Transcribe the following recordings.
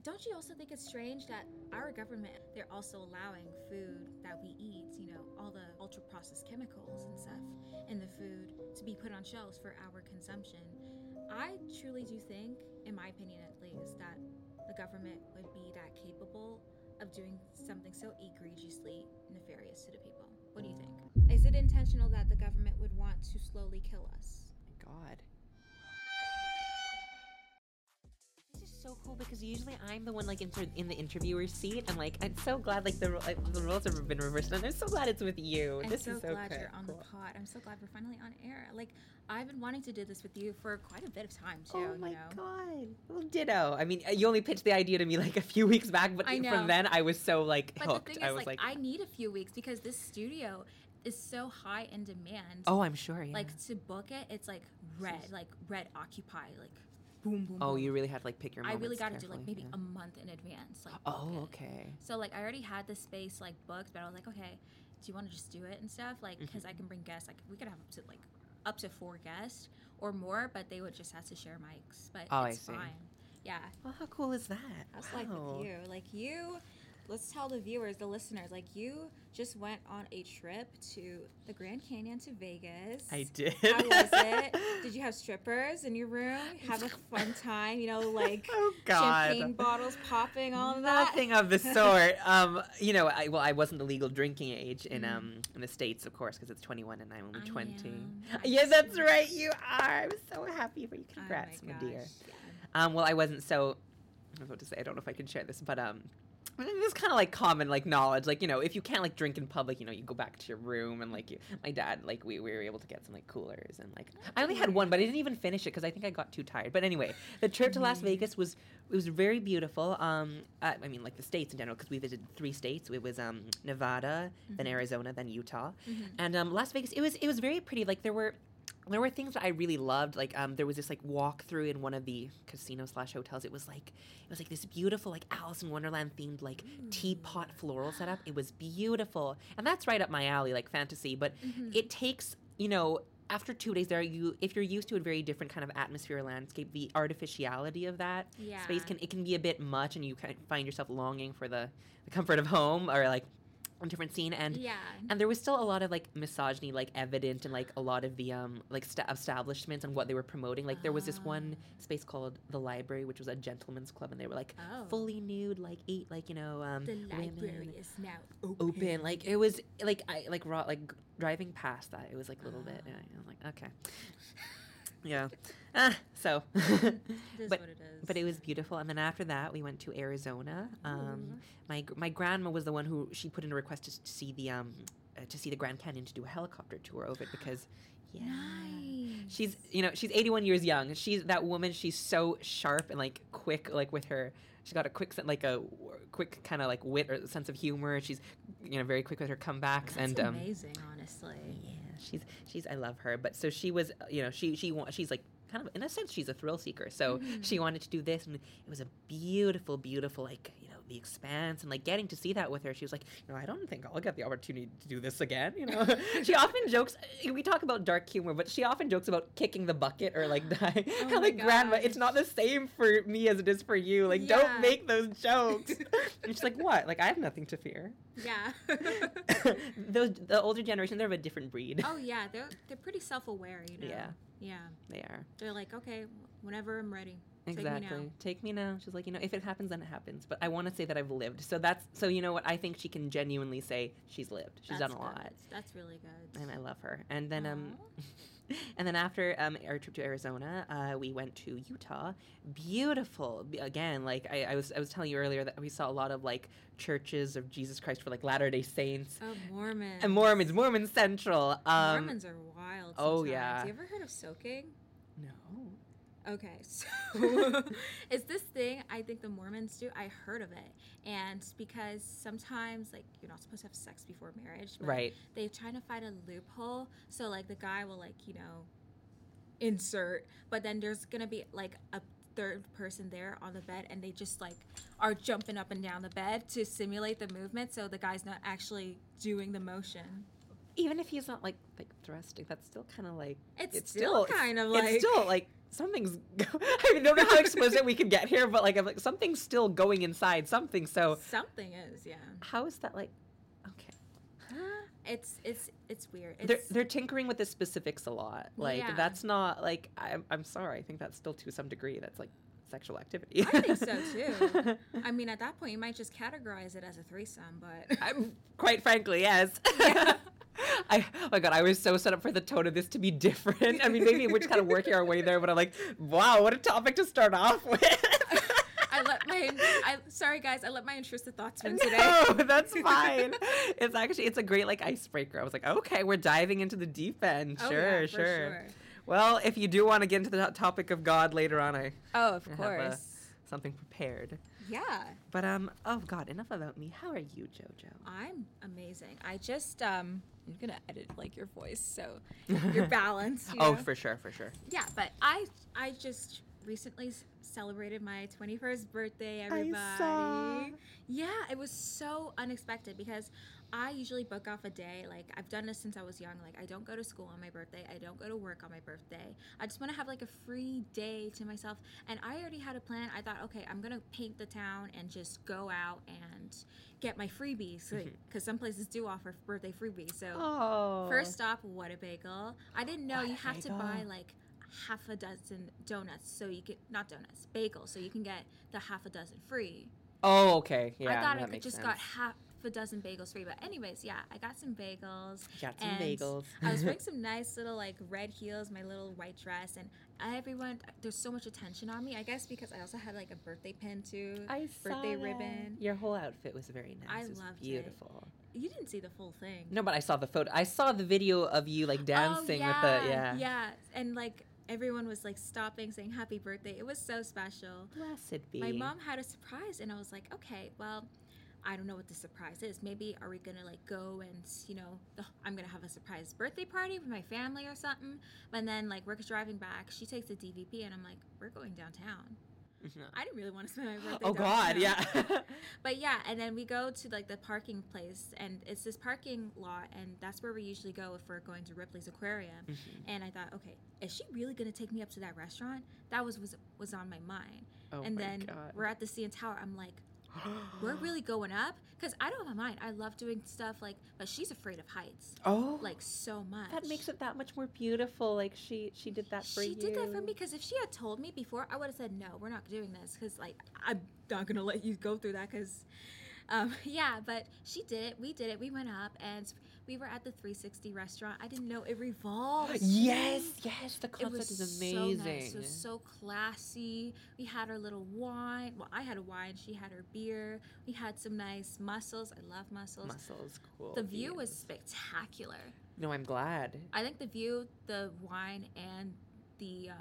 Don't you also think it's strange that our government, they're also allowing food that we eat, all the ultra processed chemicals and stuff in the food to be put on shelves for our consumption? I truly do think, in my opinion at least, that the government would be that capable of doing something so egregiously nefarious to the people. What do you think? Is it intentional that the government would want to slowly kill us? God. This is so cool because usually I'm the one like in the interviewer seat. I'm like, I'm so glad like the roles have been reversed, and I'm so glad it's with you. I'm This so is so glad cool. you're on the pod. I'm so glad we're finally on air. Like, I've been wanting to do this with you for quite a bit of time too. Oh my god. Well, ditto. I mean, you only pitched the idea to me like a few weeks back, but from then I was so like But hooked. the thing is, I need a few weeks because this studio is so high in demand. Oh, I'm sure. Yeah. Like, to book it, it's like red occupy, like boom, boom. Oh, boom. you really had to like pick your moments. I really got to do carefully. like maybe a month in advance. Like, oh, okay. So like I already had the space like booked, but I was like, okay, do you want to just do it and stuff? Like, because I can bring guests. Like, we could have up to 4 guests or more, but they would just have to share mics. But it's fine. Yeah. Well, how cool is that? That's like with you. Like, you, let's tell the viewers, the listeners, like, you just went on a trip to the Grand Canyon to Vegas. I did. How was it? Did you have strippers in your room? Have a fun time? Like oh, God. Champagne bottles popping, all of that? Nothing of the sort. I wasn't the legal drinking age in the States, of course, because it's 21 and I'm only 20. Yeah, that's right. You are. I'm so happy for you. Congrats, my dear. Yeah. Well, I wasn't so. I was about to say, I don't know if I can share this, but it's kind of like common like knowledge, like if you can't like drink in public, you go back to your room, and like my dad, like we were able to get some like coolers, and like I only had one, but I didn't even finish it because I think I got too tired. But anyway, the trip to Las Vegas was very beautiful. I mean, like the states in general, because we visited 3 states. It was Nevada, then Arizona, then Utah, and Las Vegas. It was very pretty. Like there were things that I really loved. Like there was this like walk through in one of the casino/hotels. It was like this beautiful like Alice in Wonderland themed like teapot floral setup. It was beautiful, and that's right up my alley, like fantasy. But it takes after 2 days there, if you're used to a very different kind of atmosphere or landscape, the artificiality of that space can be a bit much, and you kind of find yourself longing for the comfort of home or like a different scene. And there was still a lot of like misogyny like evident in like a lot of the establishments and what they were promoting. Like there was this one space called the Library, which was a gentleman's club, and they were like fully nude, like the library is now open. Like it was like driving past that, it was like a little bit, and I was like, okay. Yeah. So but it was beautiful. And then after that we went to Arizona. My grandma was the one who she put in a request to see the Grand Canyon, to do a helicopter tour of it, because nice. She's 81 years young. She's that woman. She's so sharp and like quick, like with her. She's got a quick kind of like wit or sense of humor. She's very quick with her comebacks. That's amazing, honestly. Yeah, she's I love her. But so she was, she's like kind of, in a sense, she's a thrill seeker. So she wanted to do this, and it was a beautiful, beautiful, like, the expanse, and like getting to see that with her. She was like, I don't think I'll get the opportunity to do this again. She often jokes, we talk about dark humor, but she often jokes about kicking the bucket or like dying. Like, grandma, it's not the same for me as it is for you. Like, don't make those jokes. And she's like, what? Like, I have nothing to fear. Yeah. The older generation, they're of a different breed. Oh yeah, they're pretty self-aware, Yeah. They are. They're like, okay, whenever I'm ready. Exactly. Take me now. She's like, if it happens, then it happens. But I want to say that I've lived. So you know what? I think she can genuinely say she's lived. She's done a lot. That's really good. And I love her. And then and then after our trip to Arizona, we went to Utah. Beautiful. Again, like I was telling you earlier, that we saw a lot of like churches of Jesus Christ for like Latter-day Saints. Oh, Mormons. And Mormon Central. Mormons are wild sometimes. Oh, yeah. You ever heard of soaking? No. Okay, so it's this thing I think the Mormons do. I heard of it, and because sometimes like you're not supposed to have sex before marriage, but right? They're trying to find a loophole. So like the guy will like insert, but then there's gonna be like a third person there on the bed, and they just like are jumping up and down the bed to simulate the movement, so the guy's not actually doing the motion. Even if he's not like thrusting, that's still kind of like it's still kind of like it's still like something's I don't know how explicit we could get here, but like I'm like something's still going inside something. So something is, yeah. How is that like? Okay. It's weird. They're tinkering with the specifics a lot. Like that's not like I'm sorry. I think that's still to some degree that's like sexual activity. I think so too. I mean, at that point, you might just categorize it as a threesome, but quite frankly, yes. Yeah. Oh my God, I was so set up for the tone of this to be different. I mean, maybe we're just kind of working our way there, but I'm like, wow, what a topic to start off with. Sorry guys, I let my intrusive thoughts win today. No, that's fine. It's a great like icebreaker. I was like, okay, we're diving into the deep end. Sure. Well, if you do want to get into the topic of God later on, of course have something prepared. Yeah. But oh God, enough about me. How are you, JoJo? I'm amazing. I just I'm gonna edit like your voice so you're balanced. Oh, for sure. Yeah, but I just recently celebrated my 21st birthday, everybody. I saw. Yeah, it was so unexpected because I usually book off a day. Like, I've done this since I was young. Like, I don't go to school on my birthday. I don't go to work on my birthday. I just want to have, like, a free day to myself. And I already had a plan. I thought, okay, I'm going to paint the town and just go out and get my freebies. Because some places do offer birthday freebies. So, first stop, What a Bagel. I didn't know you have to buy, like, half a dozen donuts so you can not donuts bagels so you can get the half a dozen free. Oh, okay. Yeah, I thought I could just got half a dozen bagels free, but anyways, yeah, I got some bagels. I was wearing some nice little like red heels, my little white dress, and everyone, there's so much attention on me, I guess because I also had like a birthday pin too. Birthday ribbon. Your whole outfit was very nice. I loved beautiful. You didn't see the full thing. No, but I saw the photo. I saw the video of you like dancing with the yeah, and like everyone was like stopping, saying happy birthday. It was so special. Blessed be. My mom had a surprise, and I was like, okay, well, I don't know what the surprise is. Maybe are we gonna like go and I'm gonna have a surprise birthday party with my family or something. And then like we're driving back, she takes the DVP, and I'm like, we're going downtown. I didn't really want to spend my birthday downtown. God, yeah. But yeah, and then we go to like the parking place, and it's this parking lot, and that's where we usually go if we're going to Ripley's Aquarium. And I thought, okay, is she really gonna take me up to that restaurant? That was on my mind. And then we're at the CN Tower. I'm like, we're really going up? Because I don't mind. I love doing stuff like, but she's afraid of heights. Oh. Like so much. That makes it that much more beautiful. Like she did that for you. She did that for me because if she had told me before, I would have said, no, we're not doing this. Because like, I'm not going to let you go through that because, yeah, but she did it. We did it. We went up and we were at the 360 restaurant. I didn't know it revolves. Yes. The concept is amazing. So nice. It was so classy. We had our little wine. Well, I had a wine. She had her beer. We had some nice mussels. I love mussels. Mussels, cool. The view was spectacular. No, I'm glad. I think the view, the wine, and the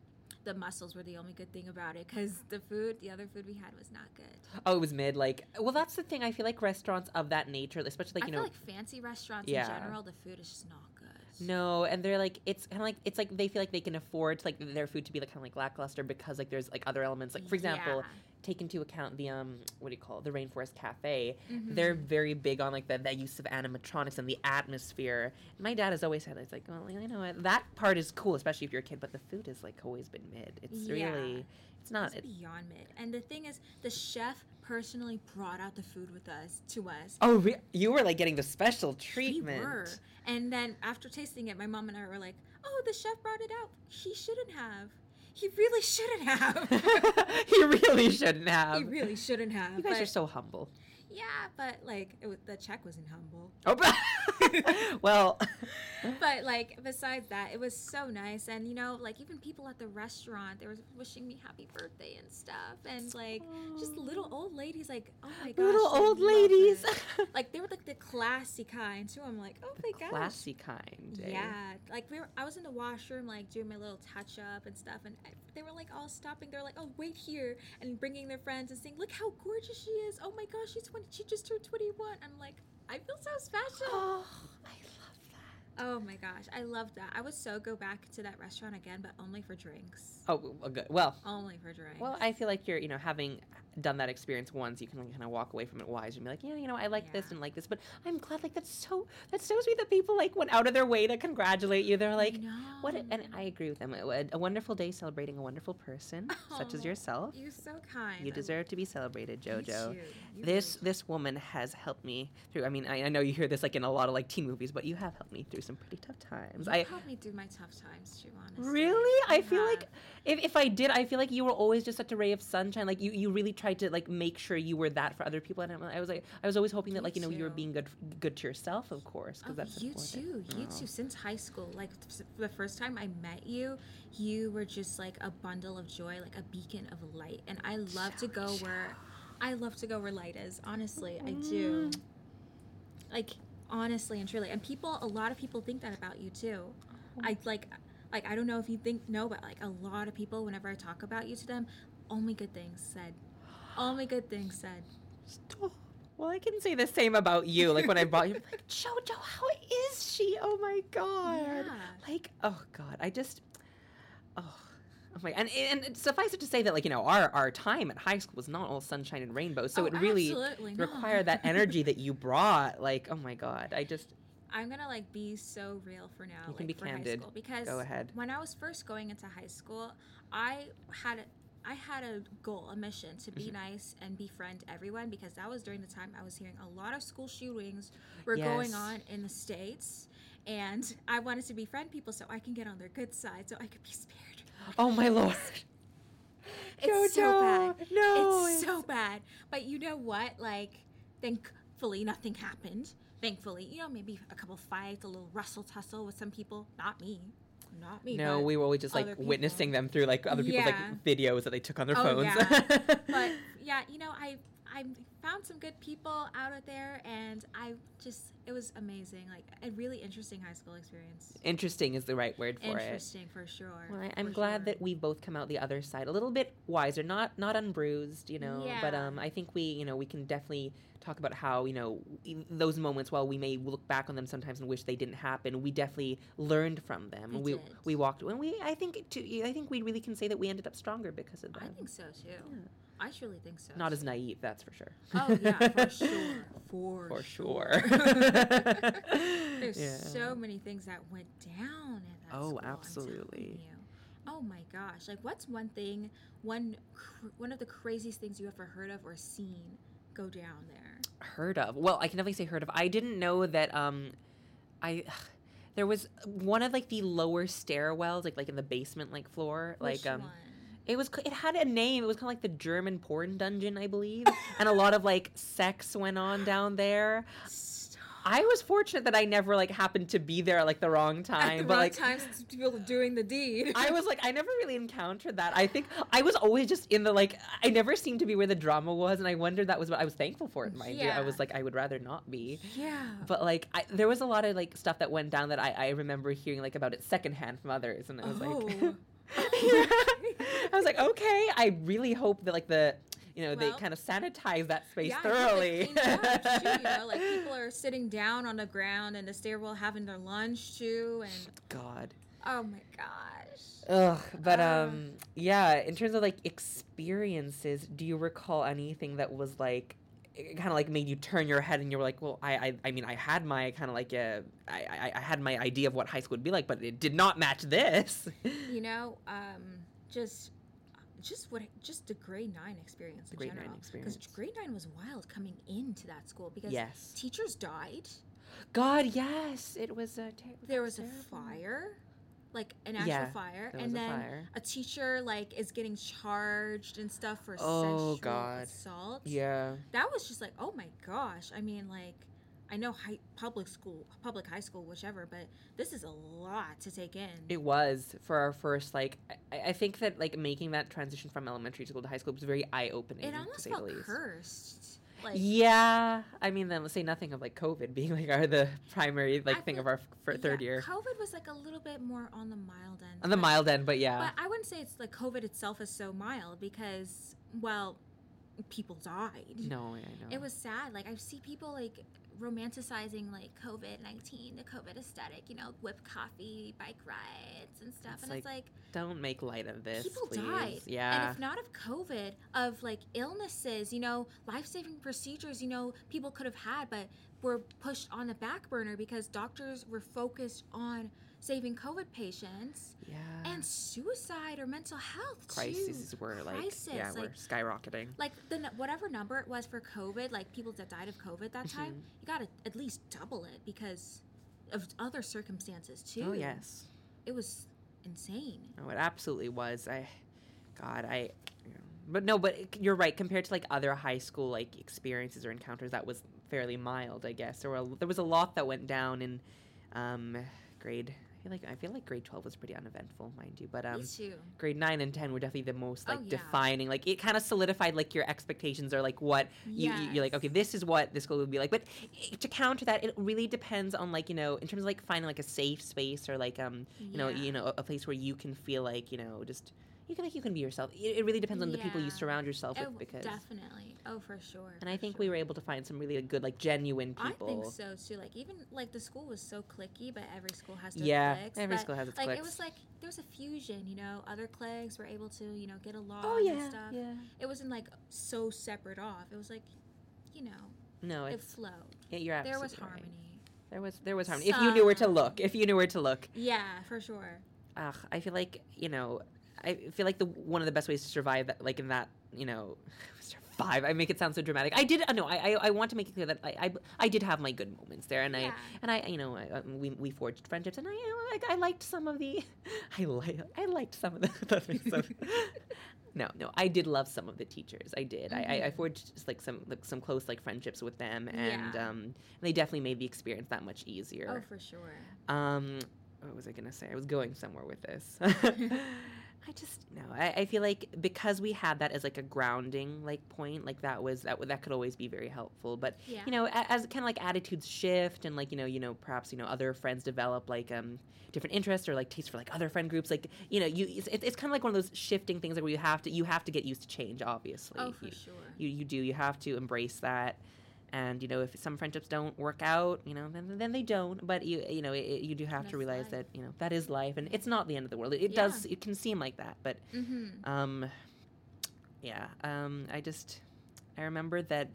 mussels were the only good thing about it because the other food we had was not good. Oh, it was mid. Like, well, that's the thing. I feel like restaurants of that nature, especially like, I feel like fancy restaurants in general, the food is just not good. No, and they're like, it's kind of like, it's like they feel like they can afford like their food to be like kind of like lackluster because like there's like other elements. Like, for example, take into account the the Rainforest Cafe. They're very big on like the use of animatronics and the atmosphere. And my dad has always said, it's like, well, you know what, that part is cool, especially if you're a kid, but the food is like always been mid. It's really, it's not. It's beyond mid. And the thing is, the chef personally brought out the food to us. Oh, you were like getting the special treatment. We were. And then after tasting it, my mom and I were like, oh, the chef brought it out. He shouldn't have. He really shouldn't have. He really shouldn't have. He really shouldn't have. You guys are so humble. Yeah, but like the check wasn't humble. Oh, well. But like besides that, it was so nice, and like even people at the restaurant, they were wishing me happy birthday and stuff, and like just little old ladies, like, oh my gosh, little old ladies. Like they were like the classy kind too. I'm like, oh my gosh, classy kind. Yeah, like I was in the washroom like doing my little touch up and stuff, and they were like all stopping. They're like, oh, wait here, and bringing their friends and saying, look how gorgeous she is. Oh my gosh, she just turned 21. I'm like, I feel so special. Oh, I love that. Oh my gosh, I love that. I would so go back to that restaurant again, but only for drinks. Oh, well, good. Well, only for drinks. Well, I feel like you're, having done that experience once, you can kind of walk away from it wise and be like, yeah, I like this and like this. But I'm glad, like, that's so sweet that people like went out of their way to congratulate you. They're like, what? And I agree with them. A wonderful day celebrating a wonderful person such as yourself. You're so kind. You deserve to be celebrated, JoJo. You This woman has helped me through. I mean, I know you hear this like in a lot of like teen movies, but you have helped me through some pretty tough times. You helped me through my tough times too, honestly. Really? I feel like if I did, I feel like you were always just such a ray of sunshine. Like you really tried to like make sure you were that for other people. And I was always hoping that like you were being good to yourself, of course, because that's important. You too. Since high school, like the first time I met you, you were just like a bundle of joy, like a beacon of light. And I love to go where light is. Honestly, I do. Like honestly and truly, and a lot of people think that about you too. I don't know if you but like a lot of people, whenever I talk about you to them, only good things said. Stop. Well, I can say the same about you. Like when I brought you, like, JoJo, how is she? Oh my God. Yeah. Like, oh God, oh my, and suffice it to say that like, our time at high school was not all sunshine and rainbows. So it really required that energy that you brought. Like, oh my God, I'm gonna like be so real for now. You can be candid. High school, because go ahead. When I was first going into high school, I had a goal, a mission to be nice and befriend everyone, because that was during the time I was hearing a lot of school shootings were going on in the States, and I wanted to befriend people so I can get on their good side, so I could be spared. Oh my Lord. It's so bad. No, it's so bad. But you know what? Like, thankfully, nothing happened. Thankfully, maybe a couple fights, a little rustle tussle with some people. Not me. No, we were always just like witnessing them through like other people's like videos that they took on their phones. Yeah. But yeah, I found some good people out there, and it was amazing. Like a really interesting high school experience. Interesting is the right word for it. Interesting for sure. Well, I'm glad that we both come out the other side a little bit wiser, not unbruised, Yeah. But I think we can definitely talk about how, in those moments, while we may look back on them sometimes and wish they didn't happen, we definitely learned from them. We walked, and I think we really can say that we ended up stronger because of that. I think so too. Yeah. I truly think so. Not as naive, that's for sure. Oh yeah, for sure. For sure. There's so many things that went down at that school. Oh, absolutely. Oh my gosh! Like, what's one of the craziest things you ever heard of or seen go down there? Heard of? Well, I can definitely say heard of. I didn't know that. There was one of like the lower stairwells, like in the basement, like floor, Which one? It had a name. It was kind of like the German porn dungeon, I believe. And a lot of like sex went on down there. Stop. I was fortunate that I never like happened to be there like the wrong time. At the wrong time, people doing the deed. I was like, I never really encountered that. I think I was always just in the like, I never seemed to be where the drama was, and I wondered that was what I was thankful for it, mind you. I was like, I would rather not be. Yeah. But like, there was a lot of like stuff that went down that I remember hearing like about it secondhand from others, and I was like. I was like, okay, I really hope that like they kind of sanitize that space thoroughly. Too, like people are sitting down on the ground in the stairwell having their lunch too, and God. Oh my gosh. Ugh, but in terms of like experiences, do you recall anything that was like kind of like made you turn your head and you were like, well, I mean, I had my kind of like I had my idea of what high school would be like, but it did not match this. Just the grade 9 experience in general. Because grade 9 was wild coming into that school because teachers died. God, yes, it was there was a fire. Like an actual fire, and then a teacher like is getting charged and stuff for sexual assault. Yeah, that was just like, oh my gosh. I mean, like, I know public high school, whichever, but this is a lot to take in. It was for our first like. I think that like making that transition from elementary school to high school was very eye opening. It almost felt cursed. Like, yeah, I mean, then let's say nothing of like COVID being like the primary thing of our third year. COVID was like a little bit more on the mild end. On the mild end, but yeah. But I wouldn't say it's like COVID itself is so mild because, well, people died. No, I know. It was sad. Like, I see people, like, romanticizing, like, COVID-19, the COVID aesthetic, you know, whipped coffee, bike rides and stuff. It's and like, it's like, don't make light of this, people please. died. Yeah. And if not of COVID, of, like, illnesses, you know, life-saving procedures, you know, people could have had, but were pushed on the back burner because doctors were focused on saving COVID patients. Yeah. And suicide or mental health crises were we're skyrocketing. Like whatever number it was for COVID, like people that died of COVID that time, you got to at least double it because of other circumstances too. Oh yes. It was insane. Oh, it absolutely was. But you're right. Compared to like other high school like experiences or encounters, that was fairly mild, I guess. There was a lot that went down in grade. I feel like grade 12 was pretty uneventful, mind you. But Me too. Grade 9 and 10 were definitely the most defining. Like it kind of solidified like your expectations or like what you're like. Okay, this is what this school would be like. But to counter that, it really depends on like in terms of like finding like a safe space or like you know a place where you can feel like just. You can be yourself. It really depends on the people you surround yourself with. Because definitely. Oh, for sure. And I think we were able to find some really good, like, genuine people. I think so, too. Like, even, like, the school was so cliquey, but every school has their cliques. Every school has its cliques. It was like, there was a fusion, you know? Other cliques were able to, get along and stuff. Yeah. It wasn't, like, so separate off. It was like, No, it flowed. Yeah, you're absolutely There was right. harmony. There was harmony. If you knew where to look. Yeah, for sure. I feel like, one of the best ways to survive that, like in that, survive. I make it sound so dramatic. I want to make it clear that I did have my good moments there, and we forged friendships, and I liked some of the, I liked some of the things. No, I did love some of the teachers. I did. I forged just, like some close like friendships with them, and they definitely made the experience that much easier. Oh, for sure. What was I gonna say? I was going somewhere with this. I feel like because we had that as like a grounding like point, like that could always be very helpful. But as kind of like attitudes shift and like perhaps other friends develop like different interests or like taste for like other friend groups, like it's kind of like one of those shifting things like where you have to get used to change. Obviously, oh for sure, you have to embrace that. And if some friendships don't work out, then they don't. But you do have to realize that that is life, and it's not the end of the world. It does. It can seem like that, but I remember that.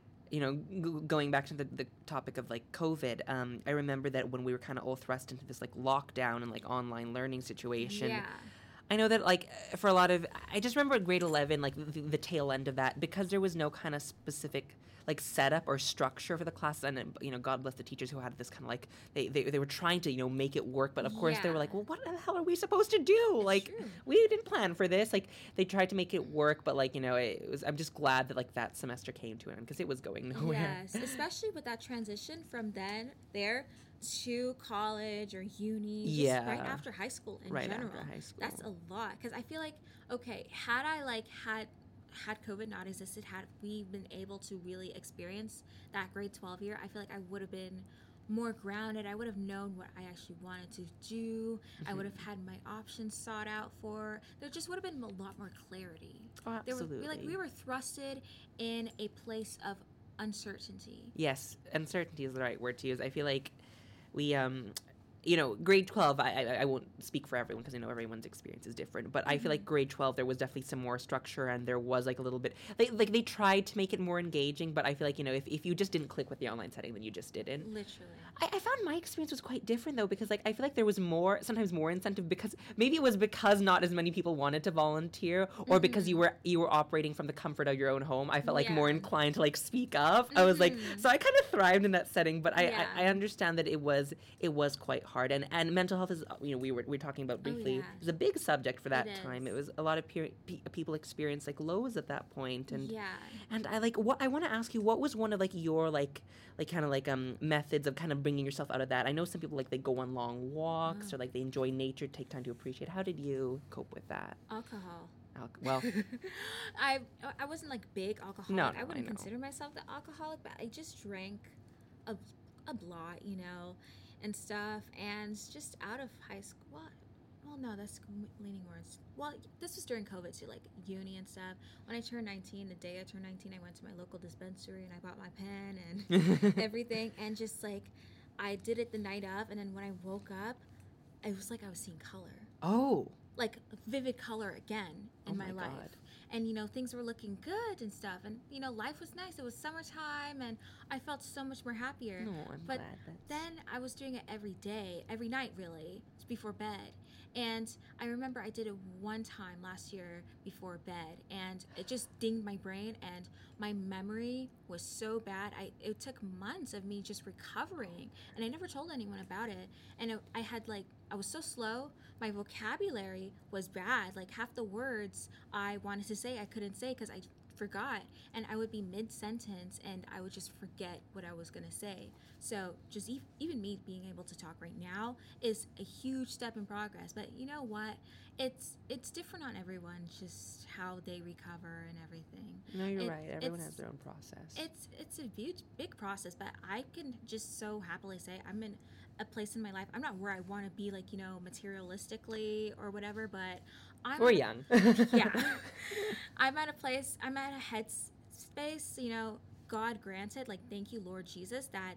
Going back to the topic of like COVID, I remember that when we were kind of all thrust into this like lockdown and like online learning situation. Yeah. I know that like for a lot of, I just remember grade 11, like the tail end of that, because there was no kind of specific like setup or structure for the class, and God bless the teachers who had this kind of like they were trying to make it work, but of course they were like, well, what the hell are we supposed to do? Like we didn't plan for this. Like they tried to make it work, but like it was. I'm just glad that like that semester came to an end because it was going nowhere. Yes, especially with that transition from there to college or uni, just right after high school in general. After high school. That's a lot because I feel like had I like had COVID not existed, had we been able to really experience that grade 12 year, I feel like I would have been more grounded. I would have known what I actually wanted to do. I would have had my options sought out for. There just would have been a lot more clarity. Oh, absolutely. We were thrusted in a place of uncertainty. Yes, uncertainty is the right word to use. I feel like we grade 12, I won't speak for everyone because I know everyone's experience is different, but I feel like grade 12 there was definitely some more structure, and there was like a little bit they tried to make it more engaging, but I feel like if you just didn't click with the online setting, then you just didn't. Literally. I found my experience was quite different though, because like I feel like there was sometimes more incentive, because maybe it was because not as many people wanted to volunteer, or because you were operating from the comfort of your own home. I felt like more inclined to like speak up. I was like, so I kind of thrived in that setting, but I understand that it was quite hard, and mental health is we were talking about briefly is a big subject for that time. It was a lot of people experience like lows at that point, and I want to ask you, what was one of like your like kind of like methods of kind of bringing yourself out of that? I know some people like they go on long walks or like they enjoy nature, take time to appreciate. How did you cope with that? Alcohol. Well, I wasn't like big alcoholic. No, I wouldn't consider myself the alcoholic, but I just drank a lot, and stuff, and just out of high school. well, no, that's leaning words. Well, this was during COVID too, like uni and stuff. When I turned 19, the day I turned 19, I went to my local dispensary and I bought my pen and everything. And just like, I did it the night of. And then when I woke up, it was like I was seeing color. Oh. Like vivid color again in my life. God. And, you know, things were looking good and stuff. And, you know, life was nice. It was summertime and I felt so much more happier. No, I'm but glad then I was doing it every day, every night, really, before bed. And I remember I did it one time last year before bed, and it just dinged my brain, and my memory was so bad. It took months of me just recovering, and I never told anyone about it. And I was so slow. My vocabulary was bad. Like half the words I wanted to say, I couldn't say because I forgot, and I would be mid-sentence and I would just forget what I was going to say. So just even me being able to talk right now is a huge step in progress. But you know what? It's different on everyone, just how they recover and everything. No, you're right. Everyone has their own process. It's a huge, big process, but I can just so happily say I'm in a place in my life. I'm not where I want to be, like, you know, materialistically or whatever, but we're young. Yeah. I'm at a place, I'm at a headspace, you know, God granted, like, thank you, Lord Jesus, that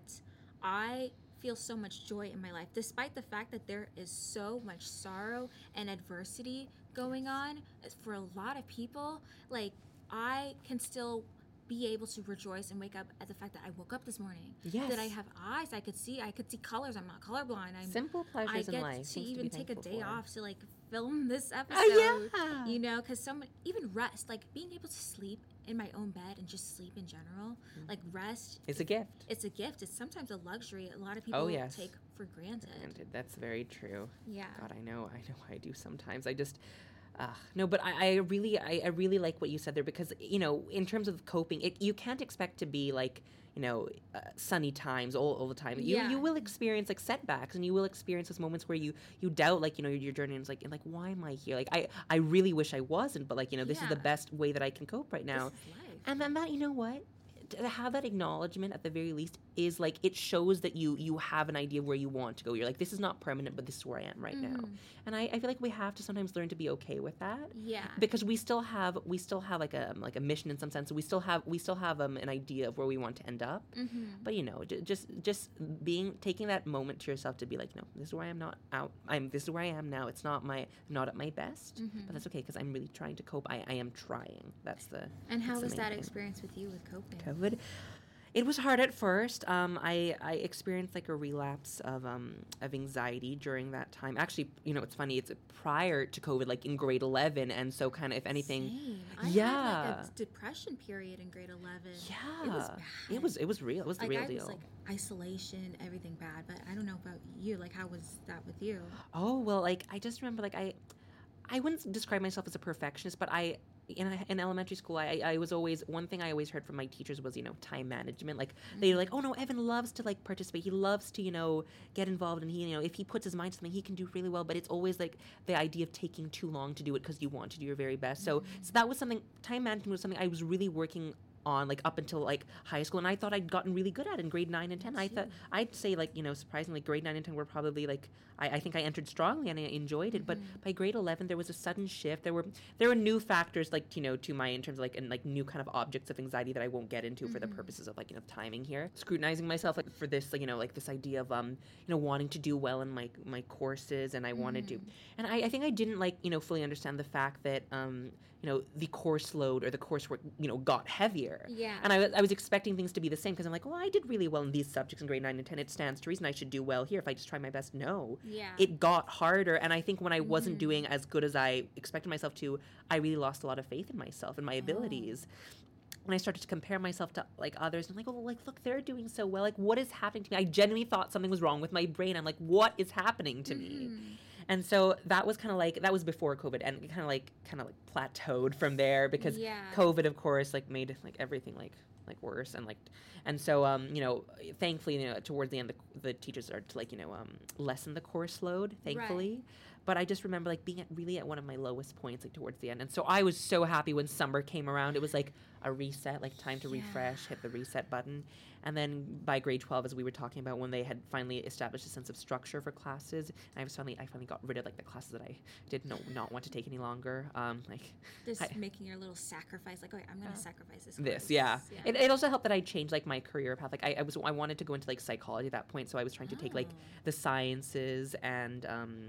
I feel so much joy in my life, despite the fact that there is so much sorrow and adversity going on for a lot of people. Like, I can still be able to rejoice and wake up at the fact that I woke up this morning. Yes. That I have eyes, I could see colors. I'm not colorblind. Simple pleasures in life. I get to even take a day off to, like, film this episode. Oh, yeah. You know, because even rest, like being able to sleep in my own bed and just sleep in general, like rest. It's a gift. It's a gift. It's sometimes a luxury a lot of people take for granted. That's very true. Yeah. God, I know I do sometimes. I just... no, but I really like what you said there, because, you know, in terms of coping, you can't expect to be like, you know, sunny times all the time. You will experience like setbacks, and you will experience those moments where you doubt, like, you know, your journey, and it's like why am I here? Like I really wish I wasn't, but, like, you know, this is the best way that I can cope right now. This is life. And then that, you know what? To have that acknowledgement at the very least is like, it shows that you have an idea of where you want to go. You're like, this is not permanent, but this is where I am right now. And I feel like we have to sometimes learn to be okay with that. Yeah. Because we still have like a mission in some sense. We still have an idea of where we want to end up. But, you know, just taking that moment to yourself to be like, no, this is where I am this is where I am now. It's not at my best, but that's okay, because I'm really trying to cope. I am trying. And how was that experience with you with coping? It was hard at first. I experienced like a relapse of anxiety during that time. Actually, you know, it's funny. It's prior to COVID, like in grade 11, and so kind of, if anything, Same. I had like a depression period in grade 11. Yeah, it was bad. It was real. It was the real deal. It was like isolation, everything bad. But I don't know about you. Like, how was that with you? Oh well, like I just remember, like I wouldn't describe myself as a perfectionist, but in elementary school, I was always, one thing I always heard from my teachers was, you know, time management. Like, they're like, oh no, Evan loves to like participate. He loves to, you know, get involved, and he, you know, if he puts his mind to something, he can do really well. But it's always like the idea of taking too long to do it because you want to do your very best. So that was something, time management was something I was really working on, like, up until like high school, and I thought I'd gotten really good at it in grade 9 and 10. I thought, I'd say, like, you know, surprisingly, grade 9 and 10 were probably like, I think I entered strongly and I enjoyed it. But by grade 11, there was a sudden shift. There were new factors, like, you know, to my, in terms of like, and like new kind of objects of anxiety that I won't get into for the purposes of, like, you know, timing here. Scrutinizing myself, like, for this, like, you know, like this idea of you know, wanting to do well in my courses, and I wanted to, and I think I didn't, like, you know, fully understand the fact that you know, the course load or the coursework, you know, got heavier. Yeah. And I was expecting things to be the same, because I'm like, well, I did really well in these subjects in grade 9 and 10. It stands to reason I should do well here if I just try my best. No. Yeah. It got harder. And I think when I wasn't doing as good as I expected myself to, I really lost a lot of faith in myself and my abilities. When I started to compare myself to, like, others, I'm like, well, like, look, they're doing so well. Like, what is happening to me? I genuinely thought something was wrong with my brain. I'm like, what is happening to me? And so that was kind of like, that was before COVID, and it kind of like plateaued from there, because COVID, of course, like made like everything like worse, and so you know, thankfully, you know, towards the end, the teachers started to, like, you know, lessen the course load, thankfully. Right. But I just remember like being really at one of my lowest points like towards the end. And so I was so happy when summer came around. It was like a reset, like time to refresh, hit the reset button. And then by grade 12, as we were talking about, when they had finally established a sense of structure for classes, and I finally got rid of like the classes that I did not want to take any longer. Making your little sacrifice, like, okay, I'm gonna sacrifice this. It also helped that I changed like my career path. Like I wanted to go into like psychology at that point, so I was trying to take like the sciences and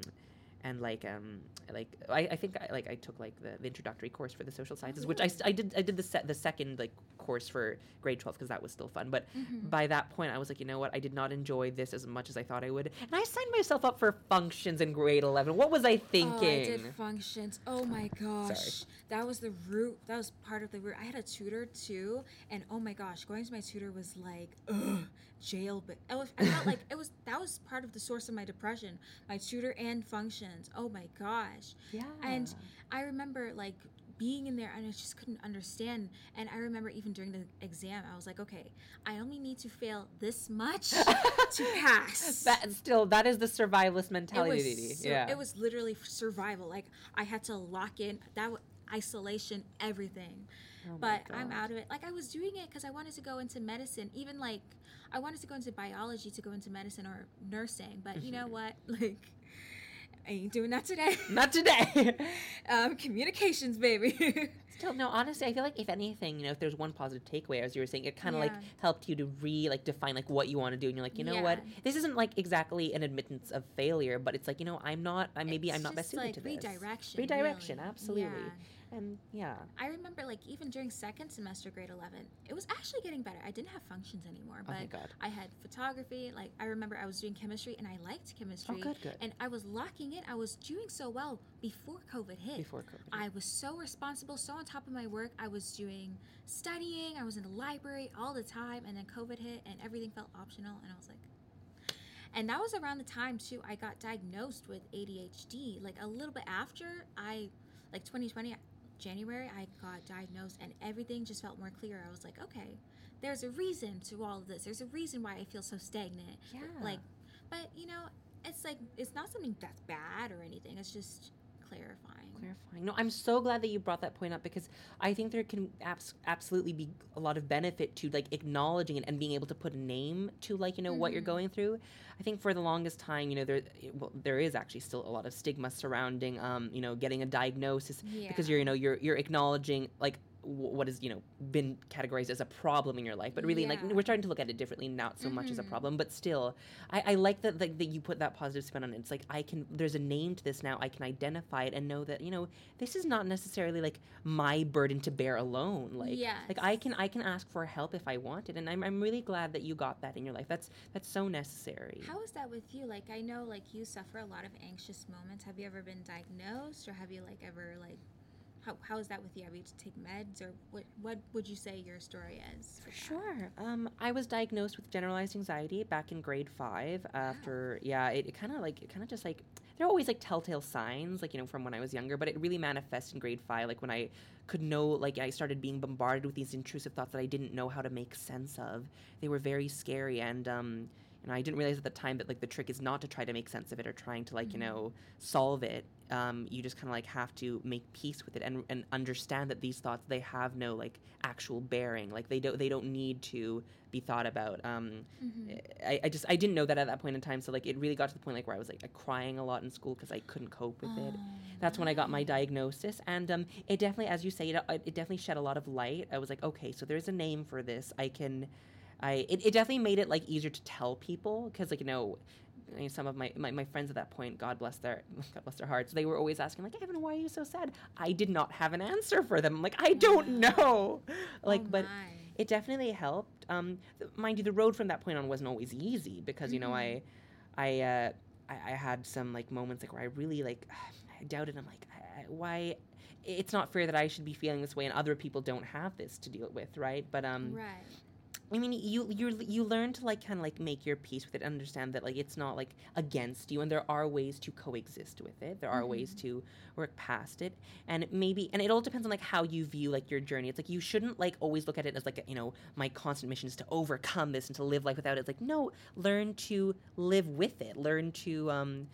I think I took like the introductory course for the social sciences, which I did the second like course for grade 12 because that was still fun. But by that point, I was like, you know what? I did not enjoy this as much as I thought I would, and I signed myself up for functions in grade 11. What was I thinking? Oh, I did functions. Oh my gosh, sorry. That was the root. That was part of the root. I had a tutor too, and oh my gosh, going to my tutor was like, jail. But I felt like that was part of the source of my depression. My tutor and functions. Oh my gosh. Yeah. And I remember like being in there and I just couldn't understand. And I remember even during the exam, I was like, okay, I only need to fail this much to pass. That is the survivalist mentality. It was literally survival. Like I had to lock in isolation, everything. Oh but I'm out of it. Like I was doing it because I wanted to go into medicine. Even like I wanted to go into biology to go into medicine or nursing. But you know what? Like I ain't doing that today. Not today. Communications, baby. Still, no, honestly, I feel like if anything, if there's one positive takeaway, as you were saying, it kind of like helped you to define like what you want to do. And you're like, you know what? This isn't like exactly an admittance of failure, but it's like, I'm not best suited to this. Redirection, really. Absolutely. Yeah. And I remember like even during second semester grade 11, it was actually getting better. I didn't have functions anymore, but I had photography. Like I remember I was doing chemistry and I liked chemistry. Oh, good. And I was locking it. I was doing so well before COVID hit. I was so responsible, so on top of my work. I was doing studying. I was in the library all the time, and then COVID hit and everything felt optional, and I was like, and that was around the time too I got diagnosed with ADHD. Like a little bit after 2020 January, I got diagnosed and everything just felt more clear. I was like, okay, there's a reason to all of this. There's a reason why I feel so stagnant. Yeah. But it's like, it's not something that's bad or anything. It's just clarifying. No, I'm so glad that you brought that point up because I think there can absolutely be a lot of benefit to like acknowledging it and being able to put a name to what you're going through. I think for the longest time, there is actually still a lot of stigma surrounding, getting a diagnosis because you're acknowledging like what has been categorized as a problem in your life, but really like we're starting to look at it differently, not so much as a problem, but still I like that that you put that positive spin on it. It's like there's a name to this now. I can identify it and know that this is not necessarily like my burden to bear alone. Like I can ask for help if I want it, and I'm really glad that you got that in your life. That's so necessary. How is that with you? Like I know like you suffer a lot of anxious moments. Have you ever been diagnosed, or have you like ever like how is that with you? Have you to take meds, or what would you say your story is? Sure. I was diagnosed with generalized anxiety back in grade 5 after, it kind of just like, there are always like telltale signs, like, from when I was younger, but it really manifests in grade 5, like when I could I started being bombarded with these intrusive thoughts that I didn't know how to make sense of. They were very scary, and I didn't realize at the time that like the trick is not to try to make sense of it or trying to like solve it. You just kind of like have to make peace with it and understand that these thoughts, they have no like actual bearing. Like they don't need to be thought about. I didn't know that at that point in time. So like it really got to the point like where I was like crying a lot in school because I couldn't cope with it. That's when I got my diagnosis, and it definitely, as you say, it definitely shed a lot of light. I was like, okay, so there's a name for this. It definitely made it like easier to tell people because like some of my friends at that point, God bless their hearts, they were always asking like, Evan, why are you so sad? I did not have an answer for them. I'm like, I don't know. But it definitely helped. Mind you, the road from that point on wasn't always easy because I had some like moments like where I really like I doubted. I'm like, why? It's not fair that I should be feeling this way and other people don't have this to deal with, right? But right. I mean, you learn to like kind of like make your peace with it, and understand that like it's not like against you, and there are ways to coexist with it. There are ways to work past it, and it all depends on like how you view like your journey. It's like you shouldn't like always look at it as like my constant mission is to overcome this and to live life without it. It's like no, learn to live with it. Learn to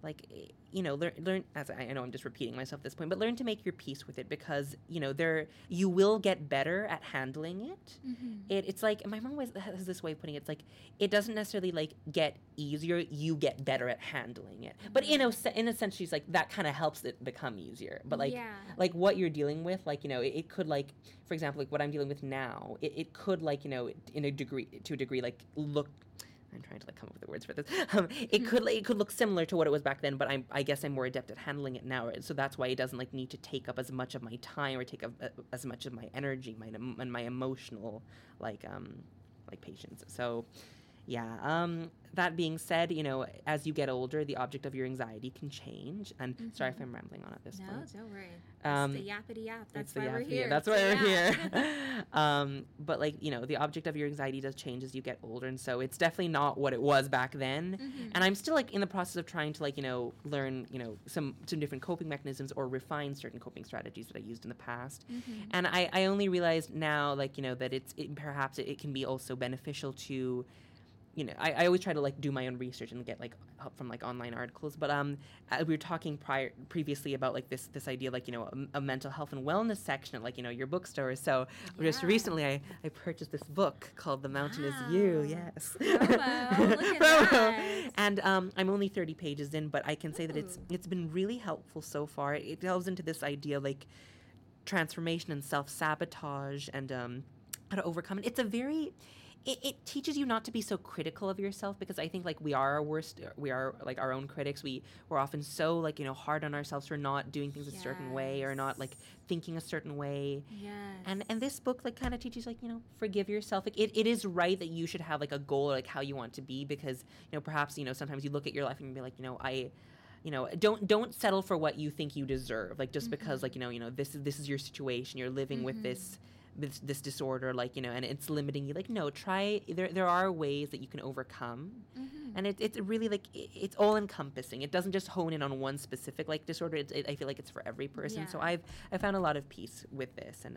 like, learn, as I know I'm just repeating myself at this point, but learn to make your peace with it, because, you will get better at handling it. It's like, my mom always has this way of putting it, it's like, it doesn't necessarily, like, get easier, you get better at handling it. But, in a sense, she's like, that kind of helps it become easier. But, like, like, what you're dealing with, like, it could, like, for example, like, what I'm dealing with now, it could, like, to a degree, like, look, I'm trying to, like, come up with the words for this. It could look similar to what it was back then, but I guess I'm more adept at handling it now. So that's why it doesn't, like, need to take up as much of my time or take up as much of my energy, and my emotional, like patience. So, yeah. That being said, as you get older, the object of your anxiety can change. And sorry if I'm rambling on at this point. No, don't worry. It's the yappity yap. That's why we're here. That's why we're here. But, like, the object of your anxiety does change as you get older. And so it's definitely not what it was back then. And I'm still, like, in the process of trying to, like, learn, some different coping mechanisms, or refine certain coping strategies that I used in the past. And I only realized now, like, that perhaps it can be also beneficial to, I always try to, like, do my own research and get, like, help from, like, online articles. But we were talking previously about, like, this idea of, like, a mental health and wellness section at, like, your bookstore. So just recently I purchased this book called The Mountain Is You. Yes. Promo. Look at that. And I'm only 30 pages in, but I can say that it's been really helpful so far. It delves into this idea, like, transformation and self-sabotage, and how to overcome it. It's a very... It teaches you not to be so critical of yourself, because I think, like, we are like our own critics. We're often so, like, hard on ourselves for not doing things a certain way, or not, like, thinking a certain way. And this book, like, kind of teaches, like, forgive yourself. Like, it is right that you should have, like, a goal, or, like, how you want to be, because perhaps sometimes you look at your life and you be like, don't settle for what you think you deserve, like, just because, like, this is your situation, you're living with this disorder, like, and it's limiting you. Like, no, try, there are ways that you can overcome. And it's really, like, it's all encompassing. It doesn't just hone in on one specific, like, disorder. I feel like it's for every person. So I found a lot of peace with this, and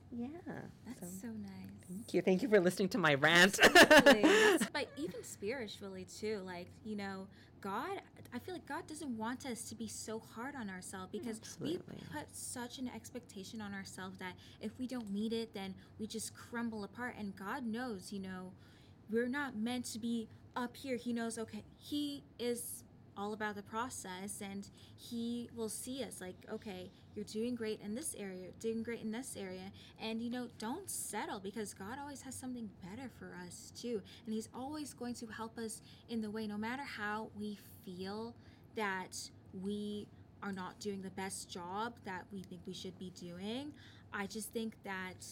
that's so nice. Thank you for listening to my rant. But even spiritually too, like, God, I feel like God doesn't want us to be so hard on ourselves, because we put such an expectation on ourselves that if we don't meet it, then we just crumble apart. And God knows, we're not meant to be up here. He knows, okay, He is all about the process, and He will see us like, okay, you're doing great in this area, you're doing great in this area, and don't settle, because God always has something better for us too, and He's always going to help us in the way, no matter how we feel that we are not doing the best job that we think we should be doing. I just think that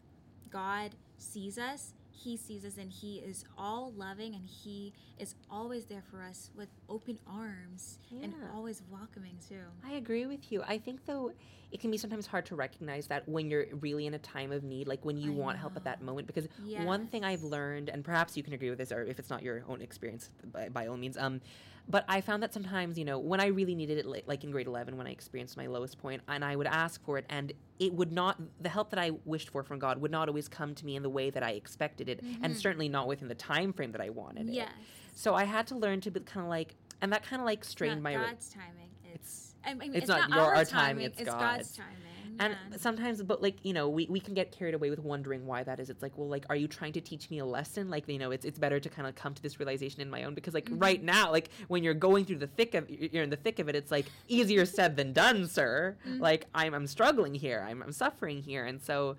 God sees us. He sees us, and He is all loving, and He is always there for us with open arms and always welcoming too. I agree with you. I think, though, it can be sometimes hard to recognize that when you're really in a time of need, like when you want help at that moment. Because one thing I've learned, and perhaps you can agree with this, or if it's not your own experience, by all means, but I found that sometimes, when I really needed it, like in grade 11, when I experienced my lowest point, and I would ask for it, and it would not, the help that I wished for from God would not always come to me in the way that I expected it, and certainly not within the time frame that I wanted it. So I had to learn to be kind of like, and that kind of like strained my... God's timing. It's not our timing, it's God's timing. And sometimes, but, like, we can get carried away with wondering why that is. It's like, well, like, are you trying to teach me a lesson? Like, it's better to kind of come to this realization in my own, because, like, right now, like, when you're going through you're in the thick of it, it's like easier said than done, sir. Like, I'm struggling here. I'm suffering here. And so,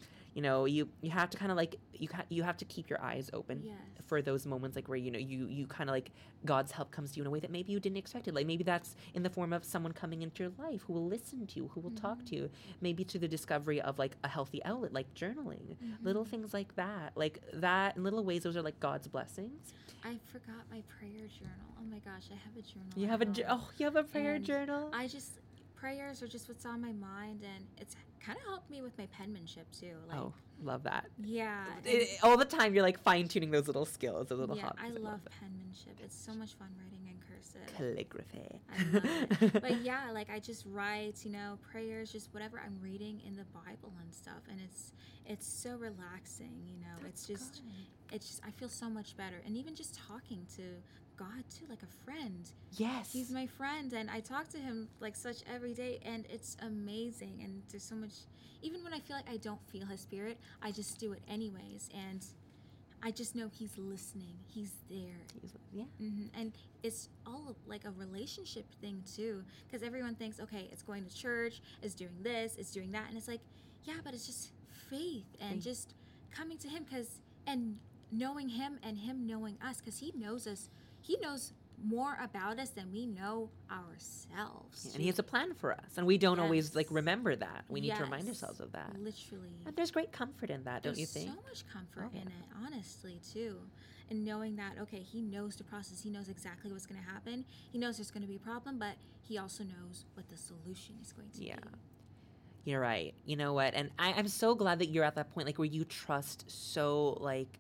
you have to kind of, like, you have to keep your eyes open for those moments, like, where, you kind of, like, God's help comes to you in a way that maybe you didn't expect it. Like, maybe that's in the form of someone coming into your life who will listen to you, who will talk to you, maybe to the discovery of, like, a healthy outlet, like journaling, little things like that. Like, that, in little ways, those are, like, God's blessings. I forgot my prayer journal. Oh my gosh, I have a journal. You have a prayer journal? Prayers are just what's on my mind, and it's kind of helped me with my penmanship too. Like, love that. Yeah. All the time, you're, like, fine-tuning those little skills, those little hobbies. I love penmanship. It's so much fun writing in cursive. Calligraphy. I love it. But yeah, like, I just write, prayers, just whatever I'm reading in the Bible and stuff, and it's so relaxing, it's just I feel so much better. And even just talking to God too, like a friend. Yes. He's my friend, and I talk to him like such every day, and it's amazing. And there's so much, even when I feel like I don't feel his spirit, I just do it anyways, and I just know he's listening. He's there. Yeah. And it's all like a relationship thing too, because everyone thinks, okay, it's going to church, it's doing this, it's doing that, and it's like, yeah, but it's just faith and just coming to him, and knowing him and him knowing us, because he knows us. He knows more about us than we know ourselves. Yeah, and he has a plan for us, and we don't always like remember that. We need to remind ourselves of that. Literally. And there's great comfort in that, don't you think? There's so much comfort in it, honestly, too. And knowing that, okay, he knows the process. He knows exactly what's going to happen. He knows there's going to be a problem, but he also knows what the solution is going to be. You're right. You know what? And I'm so glad that you're at that point, like, where you trust so, like,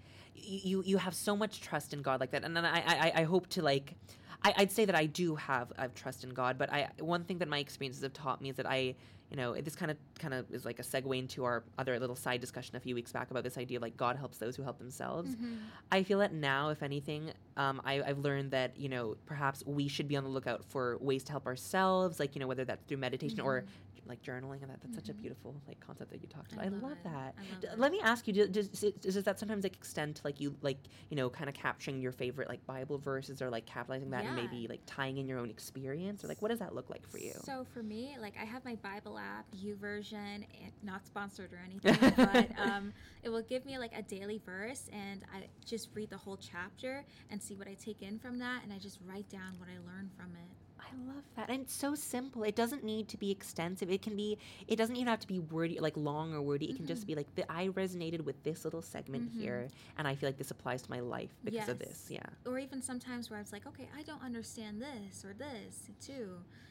you have so much trust in God like that. And then I hope to, like, I'd say that I've trust in God, but one thing that my experiences have taught me is that this kind of is like a segue into our other little side discussion a few weeks back about this idea of like God helps those who help themselves. I feel that now, if anything, I've learned that, perhaps we should be on the lookout for ways to help ourselves, like, whether that's through meditation or like journaling, and that's such a beautiful like concept that you talked about. I love that. Let me ask you, does that sometimes like extend to like you like kind of capturing your favorite like Bible verses, or like capitalizing that and maybe like tying in your own experience, or like what does that look like for you? So for me, like I have my Bible app, YouVersion, not sponsored or anything, but it will give me like a daily verse, and I just read the whole chapter and see what I take in from that, and I just write down what I learned from it. I love that. And it's so simple. It doesn't need to be extensive. It doesn't even have to be wordy, like long or wordy. It can just be like, I resonated with this little segment here, and I feel like this applies to my life because of this. Yeah. Or even sometimes where I was like, okay, I don't understand this or this too.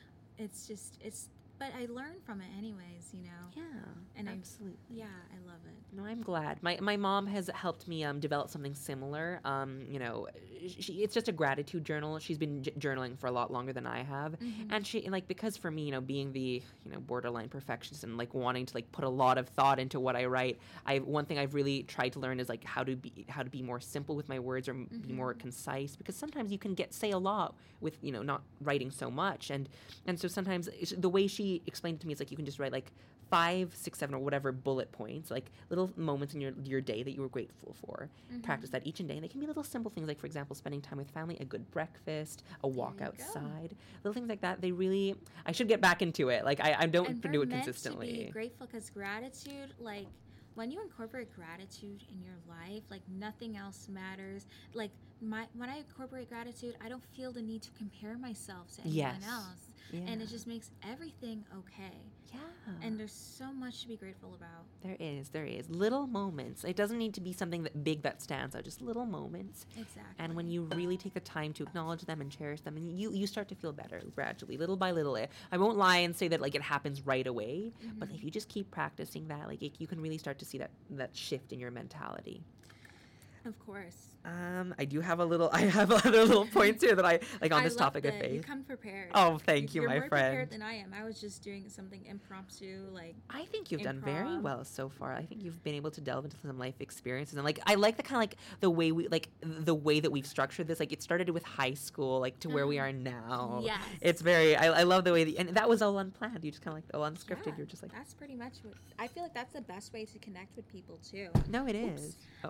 But I learn from it anyways, Yeah, and absolutely. I love it. No, I'm glad. My mom has helped me develop something similar. It's just a gratitude journal. She's been journaling for a lot longer than I have, and because for me, being the borderline perfectionist and like wanting to like put a lot of thought into what I write, one thing I've really tried to learn is like how to be more simple with my words, or be more concise, because sometimes you can say a lot with not writing so much, and so sometimes the way she explained it to me is like you can just write like 5, 6, 7 or whatever bullet points, like little moments in your day that you were grateful for. Practice that each day, and they can be little simple things, like for example spending time with family, a good breakfast, a walk outside, little things like that. I should get back into it. Like I don't do it consistently. To be grateful, because gratitude, like when you incorporate gratitude in your life, like nothing else matters. Like when I incorporate gratitude, I don't feel the need to compare myself to anyone else. Yeah. And it just makes everything okay. Yeah. And there's so much to be grateful about. There is. Little moments. It doesn't need to be something big that stands out, just little moments. Exactly. And when you really take the time to acknowledge them and cherish them, and you start to feel better gradually, little by little. I won't lie and say that like it happens right away, but if you just keep practicing that, like you can really start to see that shift in your mentality. Of course. I have other little points here that I like on this topic of faith. You come prepared. Oh, thank you, my friend. You're more prepared than I am. I was just doing something impromptu, like. I think you've done very well so far. I think you've been able to delve into some life experiences, and like I like the kind of like the way that we've structured this. Like it started with high school, like to where we are now. Yes. It's very. I love the way and that was all unplanned. You just kind of like all unscripted. Yeah, you're just like. That's pretty much what I feel like. That's the best way to connect with people too. No, it is. Oh.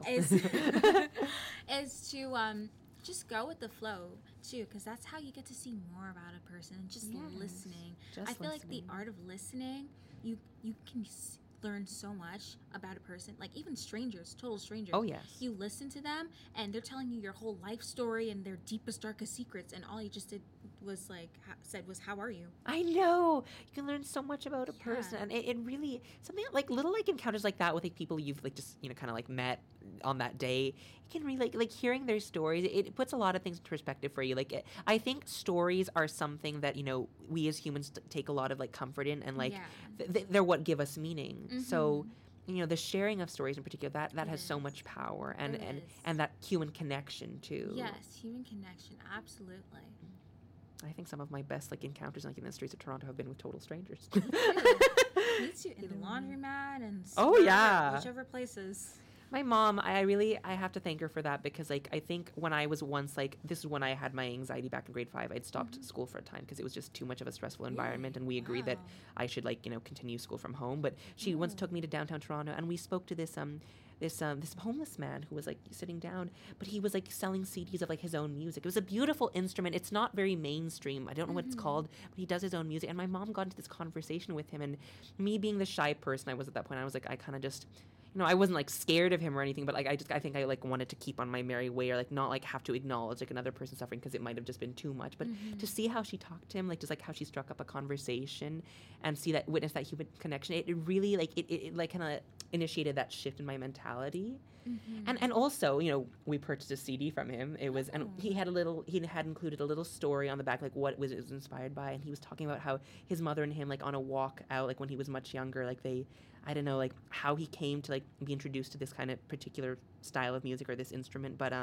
Is to just go with the flow too, because that's how you get to see more about a person. Just listening. I feel like the art of listening, you can learn so much about a person, like even strangers, total strangers. Oh yes. You listen to them and they're telling you your whole life story and their deepest, darkest secrets, and all you just did was said was, how are you? I know. You can learn so much about a person, and it really something like little like encounters like that with like people you've like just kind of like met on that day. It can really like hearing their stories. It puts a lot of things into perspective for you. Like I think stories are something that we as humans take a lot of like comfort in, and like they're what give us meaning. So. The sharing of stories in particular, that has so much power, and that human connection too. Yes, human connection, absolutely. I think some of my best like encounters like in the streets of Toronto have been with total strangers. Me too. In the laundromat and whichever places. My mom, I have to thank her for that, because like I think when I was once like, this is when I had my anxiety back in grade 5, I'd stopped school for a time because it was just too much of a stressful environment, and we agreed that I should like, you know, continue school from home. But she once took me to downtown Toronto, and we spoke to this homeless man who was like sitting down, but he was like selling CDs of like his own music. It was a beautiful instrument. It's not very mainstream. I don't know what it's called, but he does his own music. And my mom got into this conversation with him, and me being the shy person I was at that point, I was like, I kind of just, you know, I wasn't like scared of him or anything, but like I think I like wanted to keep on my merry way, or like not like have to acknowledge like another person suffering, because it might have just been too much. But to see how she talked to him, like just like how she struck up a conversation and witness that human connection, it really like it like kind of initiated that shift in my mentality. And also, you know, we purchased a CD from him. It was, and he had included a little story on the back, like what it was inspired by, and he was talking about how his mother and him, like on a walk out, like when he was much younger, like I don't know, like how he came to like be introduced to this kind of particular style of music or this instrument, but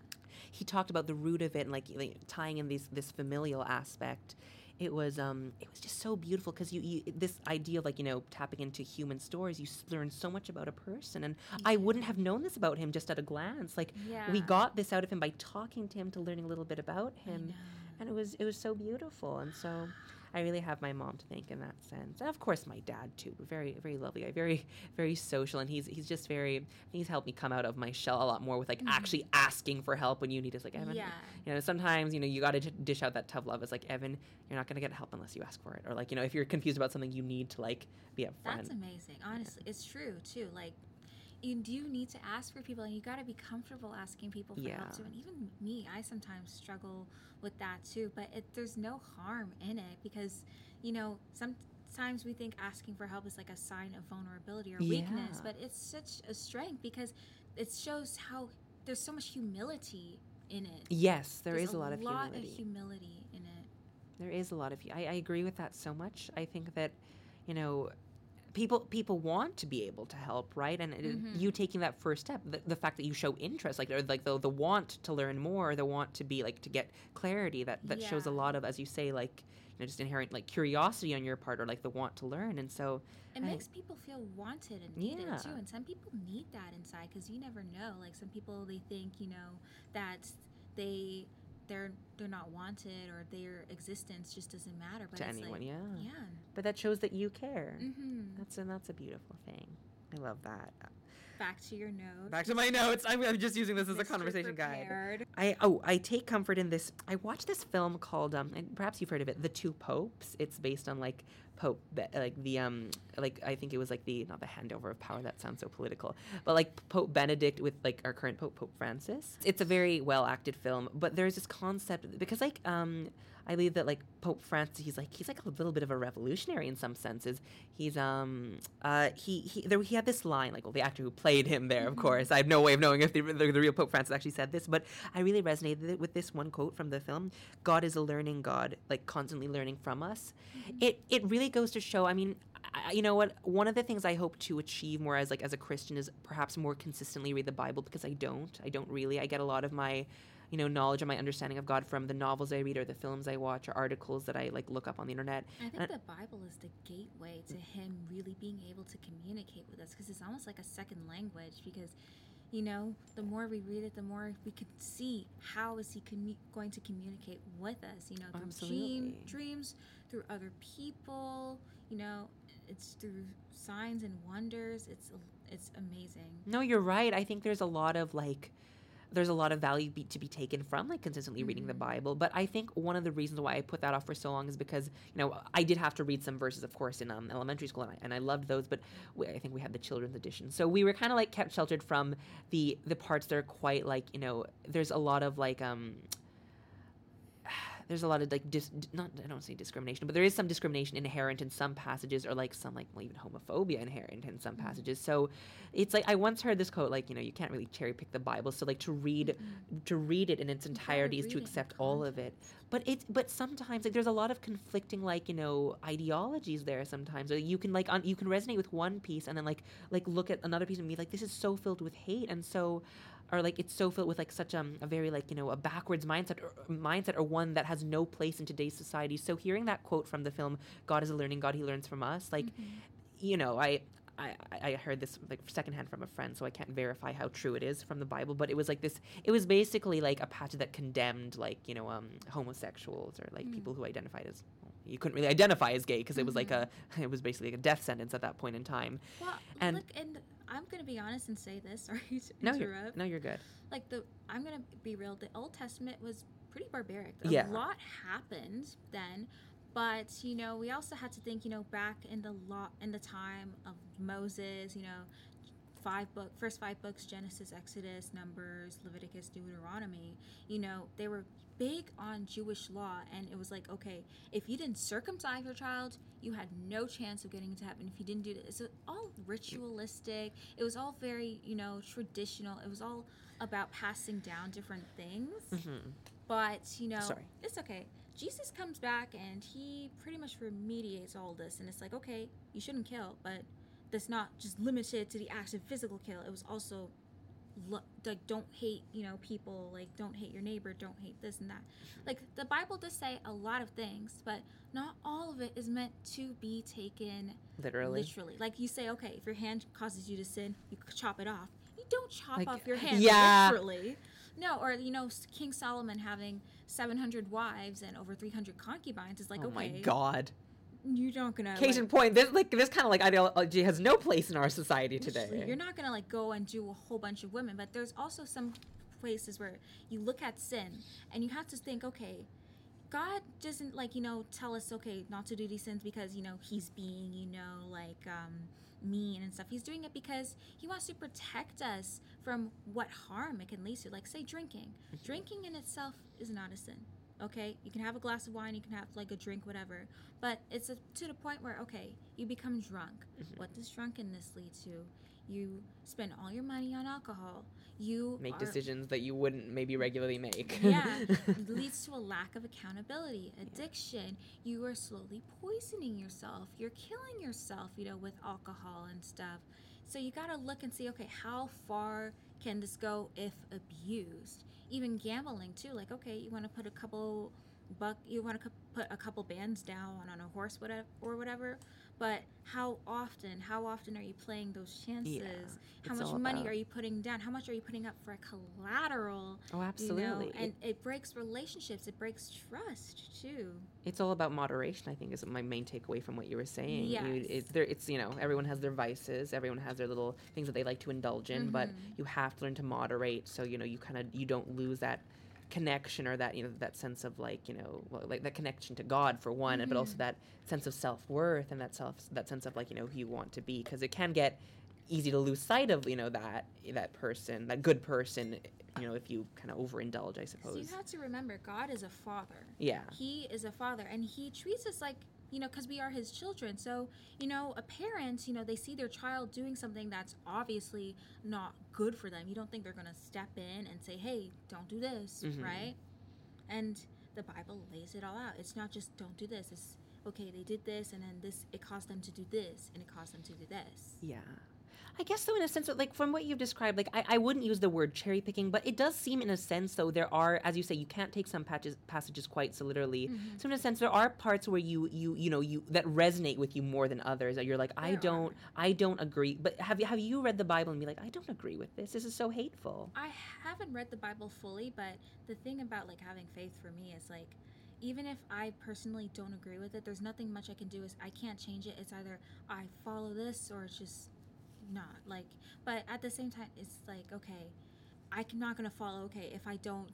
he talked about the root of it, and like tying in this familial aspect. It was just so beautiful, because you this idea of like, you know, tapping into human stories, you learn so much about a person, and I wouldn't have known this about him just at a glance. Like we got this out of him by talking to him, to learning a little bit about him, and it was so beautiful. And so I really have my mom to thank in that sense, and of course my dad too. Very, very lovely guy, very, very social, and he's just he's helped me come out of my shell a lot more with like actually asking for help when you need it. It's like, Evan, you know, sometimes, you know, you got to dish out that tough love. It's like, Evan, you're not gonna get help unless you ask for it, or like, you know, if you're confused about something, you need to like be upfront. That's amazing. Honestly, it's true too. Like, you do need to ask for people, and you got to be comfortable asking people for help too. And even me, I sometimes struggle with that too, but there's no harm in it, because, you know, sometimes we think asking for help is like a sign of vulnerability or weakness, but it's such a strength, because it shows how there's so much humility in it. Yes, there's a lot of humility. In it. There is a lot of, I agree with that so much. I think that, you know, people want to be able to help, right? And you taking that first step, the fact that you show interest, like, or like the want to learn more, the want to be like to get clarity, that shows a lot of, as you say, like, you know, just inherent like curiosity on your part, or like the want to learn. And so it makes people feel wanted and needed too. And some people need that inside, because you never know. Like, some people, they think, you know, that they're not wanted, or their existence just doesn't matter. But to anyone, yeah. But that shows that you care. That's a beautiful thing. I love that. Back to your notes. Back to my notes. I'm just using this as a conversation guide. I take comfort in this. I watched this film called, and perhaps you've heard of it, The Two Popes. It's based on like Pope, like the like I think it was like not the handover of power. That sounds so political, but like Pope Benedict with like our current Pope Francis. It's a very well acted film, but there's this concept, because like I believe that like Pope Francis, he's like a little bit of a revolutionary in some senses. He's he had this line, like, well, the actor who played him there, of course, I have no way of knowing if the real Pope Francis actually said this, but I really resonated with this one quote from the film: "God is a learning God, like constantly learning from us." It really goes to show. I mean, you know what? One of the things I hope to achieve more as a Christian is perhaps more consistently read the Bible, because I don't really. I get a lot of my, you know, knowledge and my understanding of God from the novels I read, or the films I watch, or articles that I like look up on the internet. I think the Bible is the gateway to Him really being able to communicate with us, because it's almost like a second language. Because, you know, the more we read it, the more we could see how is He going to communicate with us. You know, through dreams, through other people. You know, it's through signs and wonders. It's amazing. No, you're right. I think there's a lot of value to be taken from like consistently reading the Bible. But I think one of the reasons why I put that off for so long is because, you know, I did have to read some verses, of course, in elementary school, and I loved those. But I think we had the children's edition, so we were kind of like kept sheltered from the parts that are quite like, you know, there's a lot of like there's a lot of like I don't say discrimination, but there is some discrimination inherent in some passages, or like some like, well, even homophobia inherent in some passages. So it's like, I once heard this quote, like, you know, you can't really cherry pick the Bible, so like to read it in its entirety is to accept all of it. But sometimes like there's a lot of conflicting, like, you know, ideologies there sometimes. Or you can like you can resonate with one piece and then like look at another piece and be like, this is so filled with hate, and so, or like it's so filled with like such a very like, you know, a backwards mindset or one that has no place in today's society. So hearing that quote from the film, "God is a learning God, He learns from us," like, you know, I heard this like secondhand from a friend, so I can't verify how true it is from the Bible, but it was like this, it was basically like a passage that condemned like, homosexuals or like people who identified as, well, you couldn't really identify as gay because it was like it was basically like a death sentence at that point in time. Well, and look, and I'm going to be honest and say this, sorry to interrupt. No, you're good. Like I'm going to be real, the Old Testament was pretty barbaric. Yeah. A lot happened then, but we also had to think, back in the time of Moses, first 5 books, Genesis, Exodus, Numbers, Leviticus, Deuteronomy, they were big on Jewish law, and it was like, okay, if you didn't circumcise your child, you had no chance of getting into heaven. If you didn't do this, it's all ritualistic. It was all very, traditional. It was all about passing down different things. But, Sorry. it's okay. Jesus comes back and he pretty much remediates all this, and it's like, okay, you shouldn't kill, but that's not just limited to the act of physical kill. It was also like, don't hate people, like don't hate your neighbor, don't hate this and that. Like the Bible does say a lot of things, but not all of it is meant to be taken literally. Like you say, okay, if your hand causes you to sin, you chop it off. You don't chop off your hand literally. No, or King Solomon having 700 wives and over 300 concubines is like, oh okay, my God. You're not gonna. Case in point, this kind of like ideology has no place in our society today. You're not gonna like go and do a whole bunch of women, but there's also some places where you look at sin and you have to think, okay, God doesn't tell us, okay, not to do these sins because he's being mean and stuff. He's doing it because he wants to protect us from what harm it can lead to. Like say drinking. Drinking in itself is not a sin. Okay, you can have a glass of wine, you can have like a drink, whatever, but it's to the point where, okay, you become drunk. What does drunkenness lead to? You spend all your money on alcohol. You make decisions that you wouldn't maybe regularly make. Yeah, it leads to a lack of accountability, addiction. Yeah. You are slowly poisoning yourself. You're killing yourself, with alcohol and stuff. So you gotta look and see, okay, how far can this go if abused? Even gambling too, like, okay, you want to put a couple bands down on a horse, whatever, but how often are you playing those chances? Yeah, how much money are you putting down? How much are you putting up for collateral? Oh, absolutely. And it breaks relationships, it breaks trust too. It's all about moderation, I think, is my main takeaway from what you were saying. Yes. Everyone has their vices, everyone has their little things that they like to indulge in, but you have to learn to moderate so you don't lose that connection or that that sense of like that connection to God for one, but also that sense of self-worth and that sense of like who you want to be, because it can get easy to lose sight of that person, that good person, if you kind of overindulge, I suppose. So you have to remember, God is a father. Yeah, he is a father, and he treats us like because we are his children. So, a parent, they see their child doing something that's obviously not good for them. You don't think they're going to step in and say, hey, don't do this, right? And the Bible lays it all out. It's not just don't do this. It's, okay, they did this, and then it caused them to do this, and it caused them to do this. Yeah. I guess, though, in a sense, like, from what you've described, like, I wouldn't use the word cherry picking, but it does seem, in a sense, though, there are, as you say, you can't take some passages quite so literally. So, in a sense, there are parts where you that resonate with you more than others, that you're like, I don't agree. But have you read the Bible and be like, I don't agree with this. This is so hateful. I haven't read the Bible fully, but the thing about, like, having faith for me is, like, even if I personally don't agree with it, there's nothing much I can do. I can't change it. It's either I follow this or it's just not, like, but at the same time it's like, okay, I'm not gonna follow, okay, if I don't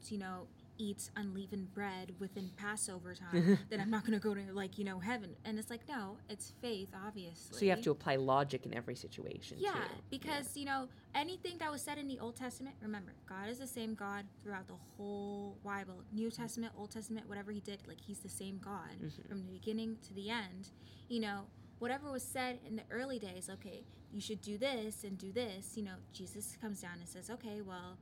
eat unleavened bread within Passover time, then I'm not gonna go to heaven. And it's like, no, it's faith, obviously. So you have to apply logic in every situation too. Because anything that was said in the Old Testament, remember, God is the same God throughout the whole Bible, New Testament, Old Testament, whatever he did, like, he's the same God from the beginning to the end. Whatever was said in the early days, okay, you should do this and do this, Jesus comes down and says, okay, well,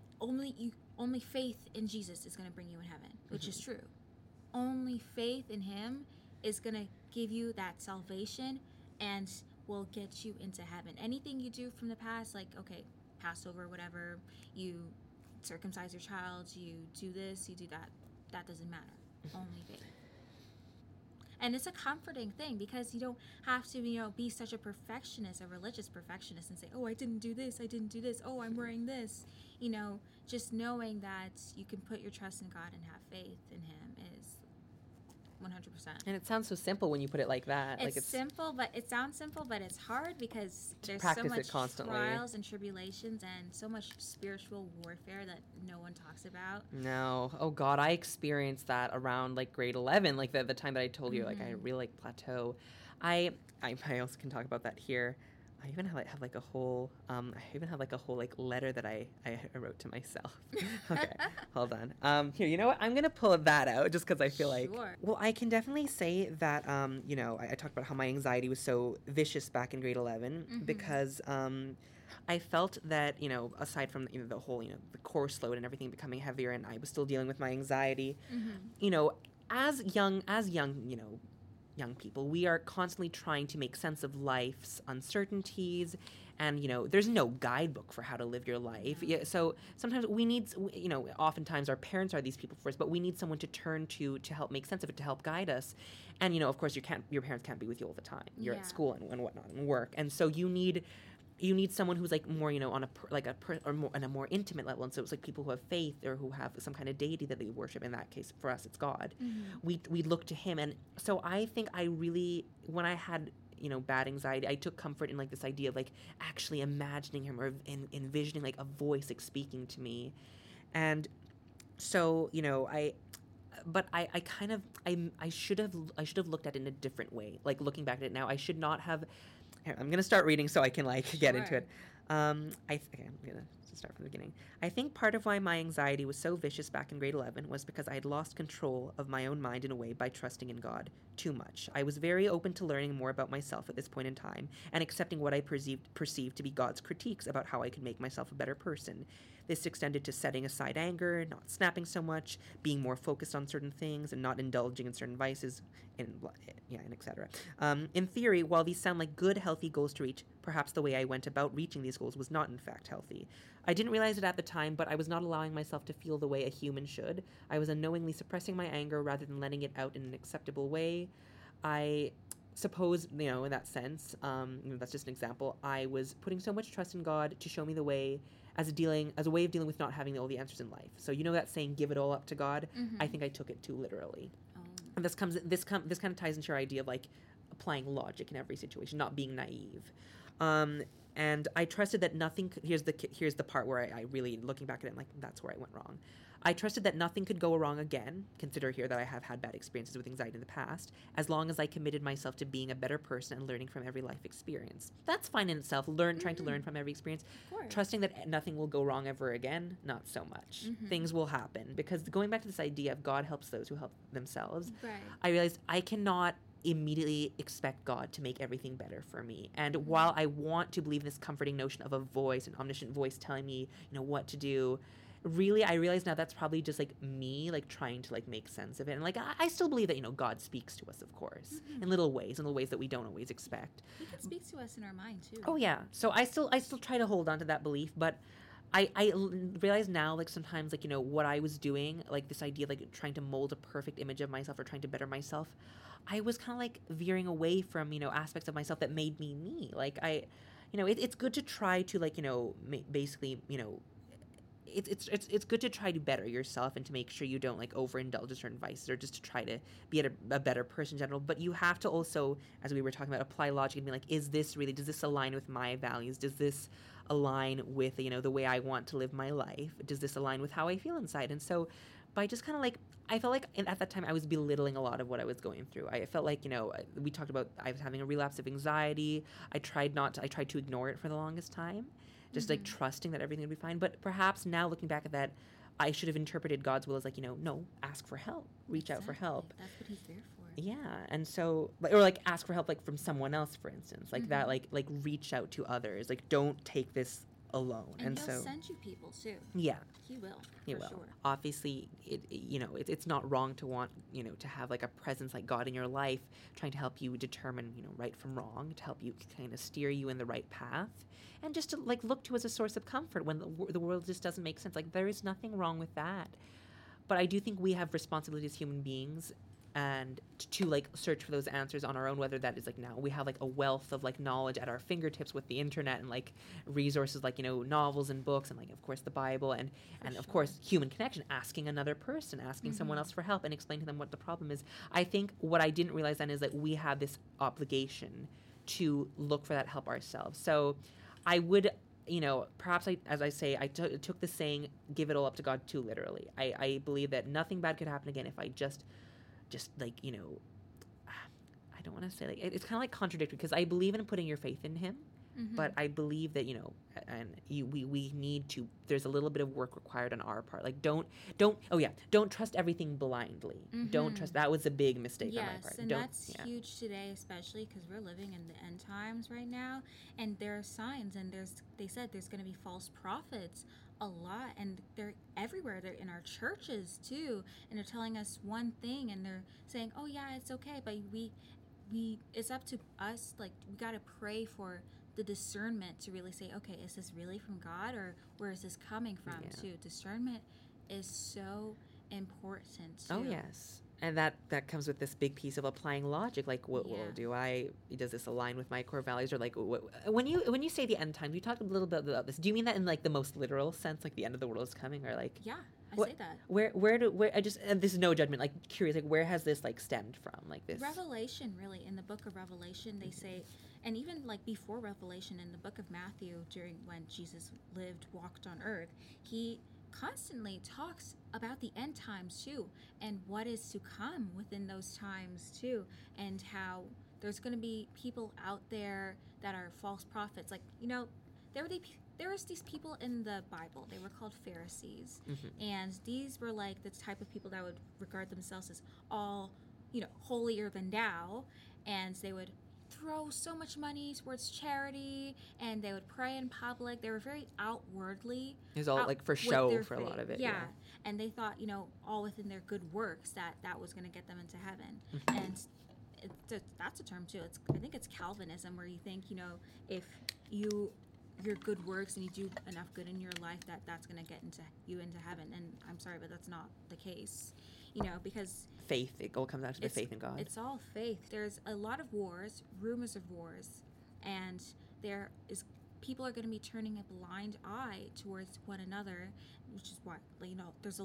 only faith in Jesus is going to bring you in heaven, which is true. Only faith in him is going to give you that salvation and will get you into heaven. Anything you do from the past, like, okay, Passover, whatever, you circumcise your child, you do this, you do that, that doesn't matter. Only faith. And it's a comforting thing because you don't have to, be such a perfectionist, a religious perfectionist, and say, oh, I didn't do this, oh, I'm wearing this. Just knowing that you can put your trust in God and have faith in Him is 100%. And it sounds so simple when you put it like that. It's simple, but it sounds simple, but it's hard because there's so much trials and tribulations and so much spiritual warfare that no one talks about. No. Oh, God, I experienced that around, like, grade 11, like the time that I told you, like, I really, like, plateau. I also can talk about that here. I even have like a whole letter that I wrote to myself. Okay, hold on. Here, you know what? I'm gonna pull that out just because I feel like. Well, I can definitely say that I talked about how my anxiety was so vicious back in grade 11 because I felt that aside from the whole the course load and everything becoming heavier, and I was still dealing with my anxiety. As young young people, we are constantly trying to make sense of life's uncertainties, and there's no guidebook for how to live your life. Yeah, so sometimes we need, oftentimes our parents are these people for us, but we need someone to turn to help make sense of it, to help guide us. And of course, your parents can't be with you all the time. You're at school and whatnot and work, and so you need someone who's like more on a more intimate level. And so it's like people who have faith or who have some kind of deity that they worship. In that case, for us, it's God. We look to Him. And so I think I really, when I had bad anxiety, I took comfort in like this idea of like actually imagining Him or envisioning like a voice like speaking to me. And so I should have looked at it in a different way. Like looking back at it now, I should not have. I'm going to start reading so I can get into it. I'm going to start from the beginning. I think part of why my anxiety was so vicious back in grade 11 was because I had lost control of my own mind in a way by trusting in God too much. I was very open to learning more about myself at this point in time and accepting what I perceived to be God's critiques about how I could make myself a better person. This extended to setting aside anger, not snapping so much, being more focused on certain things, and not indulging in certain vices, and etc. In theory, while these sound like good, healthy goals to reach, perhaps the way I went about reaching these goals was not, in fact, healthy. I didn't realize it at the time, but I was not allowing myself to feel the way a human should. I was unknowingly suppressing my anger rather than letting it out in an acceptable way. I suppose, in that sense, that's just an example, I was putting so much trust in God to show me the way as a way of dealing with not having all the answers in life. So that saying, give it all up to God? I think I took it too literally. And this kind of ties into your idea of like applying logic in every situation, not being naive. And I trusted that nothing here's the part where I really, looking back at it, like, that's where I went wrong. I trusted that nothing could go wrong again, consider here that I have had bad experiences with anxiety in the past, as long as I committed myself to being a better person and learning from every life experience. That's fine in itself, trying to learn from every experience. Trusting that nothing will go wrong ever again, not so much. Things will happen, because going back to this idea of God helps those who help themselves, I realized I cannot immediately expect God to make everything better for me. And while I want to believe this comforting notion of a voice, an omniscient voice telling me, what to do, really, I realize now that's probably just like me, like trying to like make sense of it. And like I still believe that God speaks to us, of course, in little ways that we don't always expect. He can speak to us in our mind too. Oh yeah. So I still try to hold on to that belief, but I realize now, like, sometimes, like, what I was doing, like this idea of like trying to mold a perfect image of myself or trying to better myself, I was kind of like veering away from aspects of myself that made me. Like it's good to try to like basically it's good to try to better yourself and to make sure you don't like overindulge in certain vices, or just to try to be a better person in general. But you have to also, as we were talking about, apply logic and be like, does this align with my values? Does this align with the way I want to live my life? Does this align with how I feel inside? And so by just kind of like, I felt like at that time I was belittling a lot of what I was going through. I felt like, we talked about I was having a relapse of anxiety. I tried to ignore it for the longest time, just like trusting that everything would be fine. But perhaps now looking back at that, I should have interpreted God's will as like, no, ask for help, reach out for help. That's what He's there for. Yeah. And so, or like ask for help, like from someone else, for instance, like that, like reach out to others, like don't take this alone. And He'll send you people too. Yeah. He will. He will. Sure. Obviously, it's not wrong to want, to have like a presence like God in your life, trying to help you determine, right from wrong, to help you kind of steer you in the right path, and just to like look to as a source of comfort when the world just doesn't make sense. Like, there is nothing wrong with that. But I do think we have responsibility as human beings, and to like search for those answers on our own, whether that is like now we have like a wealth of like knowledge at our fingertips with the internet and like resources like, you know, novels and books and like of course the Bible and of course human connection, asking another person, asking someone else for help and explaining to them what the problem is. I think what I didn't realize then is that we have this obligation to look for that help ourselves. So I would, you know, perhaps as I say, I took the saying, give it all up to God too literally. I believe that nothing bad could happen again if I just like, you know, I don't want to say like, it's kind of like contradictory because I believe in putting your faith in him, but I believe that, you know, and we need to, there's a little bit of work required on our part. Like don't trust everything blindly. Don't trust, that was a big mistake on my part. Yes, and that's huge today, especially because we're living in the end times right now, and there are signs, and they said there's going to be false prophets a lot, and they're everywhere. They're in our churches too, and they're telling us one thing, and they're saying, oh yeah, it's okay, but we it's up to us. Like, we got to pray for the discernment to really say, okay, is this really from God, or where is this coming from too? Discernment is so important too. Oh yes. And that comes with this big piece of applying logic. Like, what does this align with my core values? Or like, when you say the end times, you talked a little bit about this. Do you mean that in like the most literal sense, like the end of the world is coming, or like? Yeah, I say that. Where I just, and this is no judgment. Like, curious, like where has this like stemmed from? Like this Revelation, really, in the book of Revelation, they say, and even like before Revelation, in the book of Matthew, during when Jesus walked on earth, he constantly talks about the end times too, and what is to come within those times too, and how there's going to be people out there that are false prophets. Like, you know, there was these people in the Bible. They were called Pharisees, and these were like the type of people that would regard themselves as all, you know, holier than thou, and they would throw so much money towards charity, and they would pray in public. They were very outwardly. It was all like for show for a lot of it. Yeah. And they thought, you know, all within their good works that was going to get them into heaven. And that's a term too. I think it's Calvinism, where you think, you know, if your good works and you do enough good in your life, that's going to get you into heaven. And I'm sorry, but that's not the case. You know, because faith, it all comes down to the faith in God. It's all faith. There's a lot of wars, rumors of wars, and people are going to be turning a blind eye towards one another, which is why, you know, there's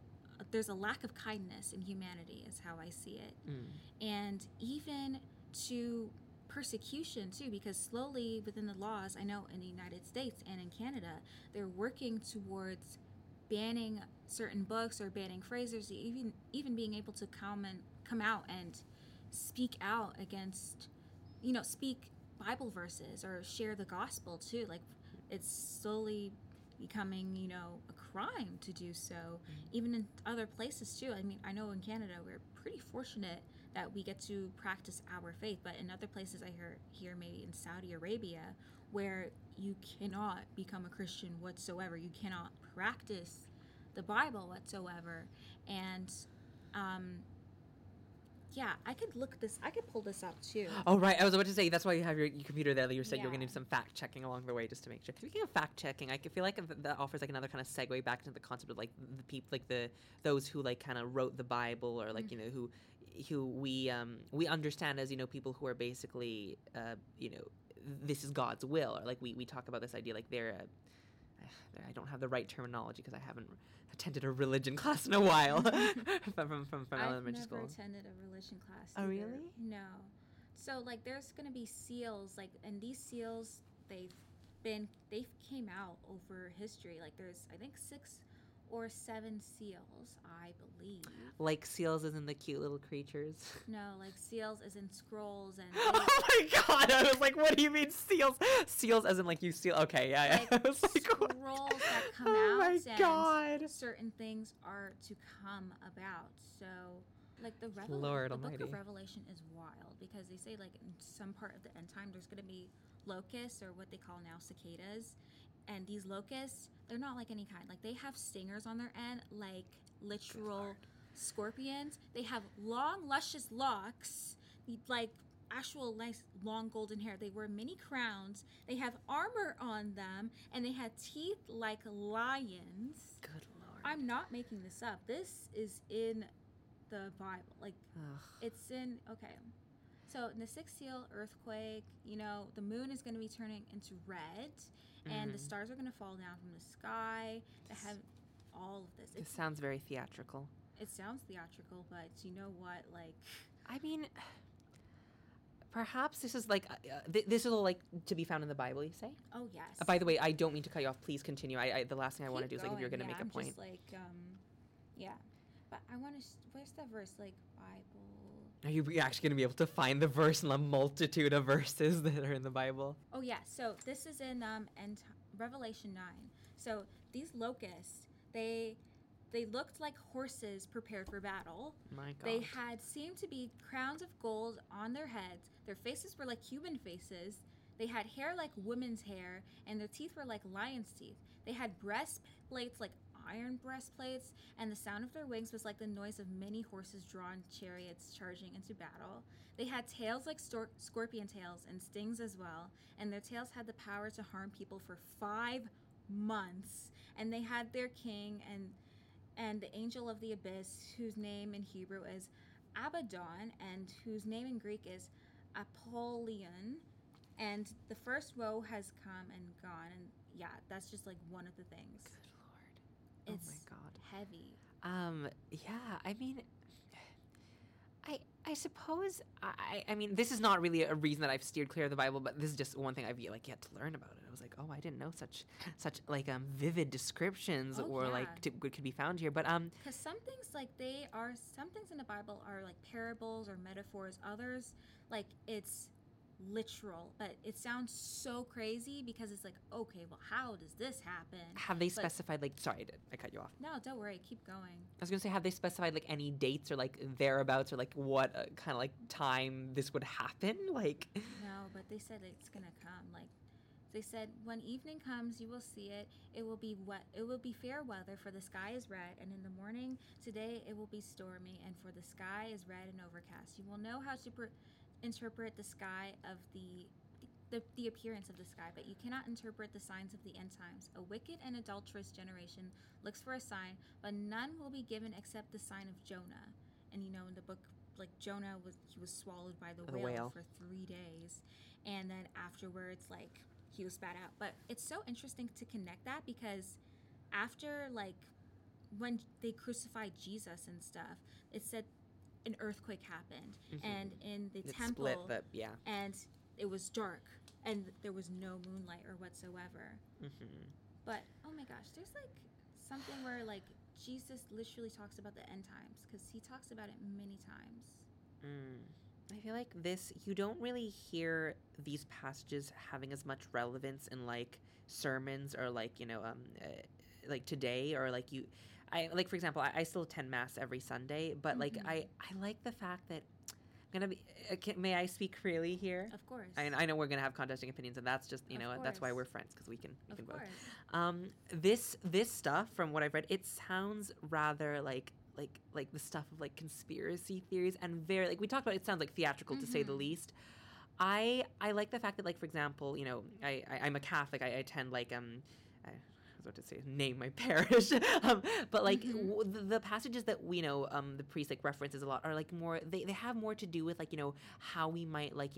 a lack of kindness in humanity, is how I see it. And even to persecution too, because slowly within the laws, I know in the United States and in Canada, they're working towards banning certain books or banning phrases, even being able to come out and speak out against, you know, speak Bible verses or share the gospel too. Like, it's slowly becoming, you know, a crime to do so, even in other places too. I mean, I know in Canada we're pretty fortunate that we get to practice our faith, but in other places, I hear maybe in Saudi Arabia, where you cannot become a Christian whatsoever. You cannot practice the Bible whatsoever. And I could pull this up too. Oh, right. I was about to say, that's why you have your computer there. You said you were going to do some fact checking along the way just to make sure. Speaking of fact checking, I feel like that offers like another kind of segue back into the concept of like the people, like those who like kind of wrote the Bible, or like, you know, who we understand as, you know, people who are basically, you know, this is God's will, or like we talk about this idea like I don't have the right terminology because I haven't attended a religion class in a while from elementary school. I've never attended a religion class Oh, either. really? No. So like there's going to be seals, like, and these seals, they came out over history. Like there's, I think, 6 or 7 seals, I believe. Like seals as in the cute little creatures? No, like seals as in scrolls and... Oh my god, I was like, what do you mean seals? Seals as in like you seal... Okay, yeah. Like I was like, scrolls that come out, my god, and certain things are to come about. So, like the book of Revelation is wild, because they say like in some part of the end time there's going to be locusts, or what they call now cicadas. And these locusts, they're not like any kind. Like, they have stingers on their end, like literal scorpions. They have long, luscious locks, like actual nice, long golden hair. They wear mini crowns. They have armor on them, and they have teeth like lions. Good Lord. I'm not making this up. This is in the Bible. Like, it's in, okay. So in the sixth seal earthquake, the moon is going to be turning into red, and the stars are going to fall down from the sky. They have all of this. It sounds very theatrical. It sounds theatrical, but you know what? Like, I mean, perhaps this is like this is all like to be found in the Bible. You say? Oh yes. By the way, I don't mean to cut you off. Please continue. The last thing I want to do is like if you're going to make a I'm point. Just like yeah, but I want to. Where's the verse? Like Bible. Are you actually going to be able to find the verse in the multitude of verses that are in the Bible? Oh yeah. So this is in Revelation 9. So these locusts, they looked like horses prepared for battle. My God. They had seemed to be crowns of gold on their heads. Their faces were like human faces. They had hair like women's hair, and their teeth were like lion's teeth. They had breastplates like iron breastplates, and the sound of their wings was like the noise of many horses drawn chariots charging into battle. They had tails like scorpion tails and stings as well, and their tails had the power to harm people for 5 months. And they had their king and the angel of the abyss, whose name in Hebrew is Abaddon, and whose name in Greek is Apollyon. And the first woe has come and gone. And yeah, that's just like one of the things. Good Lord. It's oh my God. Heavy. Yeah, I mean, I suppose, I mean, this is not really a reason that I've steered clear of the Bible, but this is just one thing I've yet to learn about it. I was like, oh, I didn't know such like vivid descriptions could be found here. But because some things some things in the Bible are like parables or metaphors. Others, like, it's literal, but it sounds so crazy because it's like, okay, well, how does this happen? Have they specified, like, sorry, I cut you off. No, don't worry, keep going. I was gonna say, have they specified like any dates or like thereabouts or like what kind of like time this would happen? Like, no, but they said it's gonna come. Like, they said, when evening comes, you will see it. It will be fair weather, for the sky is red, and in the morning today it will be stormy, and for the sky is red and overcast. You will know how to interpret the sky of the appearance of the sky, but you cannot interpret the signs of the end times. A wicked and adulterous generation looks for a sign, but none will be given except the sign of Jonah. And in the book, like, Jonah was swallowed by the whale for 3 days, and then afterwards, like, he was spat out. But it's so interesting to connect that, because after, like, when they crucified Jesus and stuff, it said an earthquake happened, and in the temple, and it was dark, and there was no moonlight or whatsoever. But oh my gosh, there's like something where like Jesus literally talks about the end times, because he talks about it many times. I feel like you don't really hear these passages having as much relevance in like sermons or like like today, or like I like, for example, I still attend Mass every Sunday, but like I like the fact that I'm gonna be. May I speak freely here? Of course. I know we're gonna have contesting opinions, and that's just that's why we're friends, because we can both. This stuff, from what I've read, it sounds rather like the stuff of like conspiracy theories, and very, like we talked about, it sounds like theatrical to say the least. I like the fact that, like, for example, I'm a Catholic. I attend like what to say, name my parish, but like the passages that we know the priest like references a lot are like more, they have more to do with like how we might like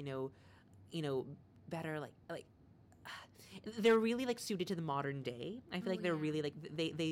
better like they're really like suited to the modern day. I feel like they're really like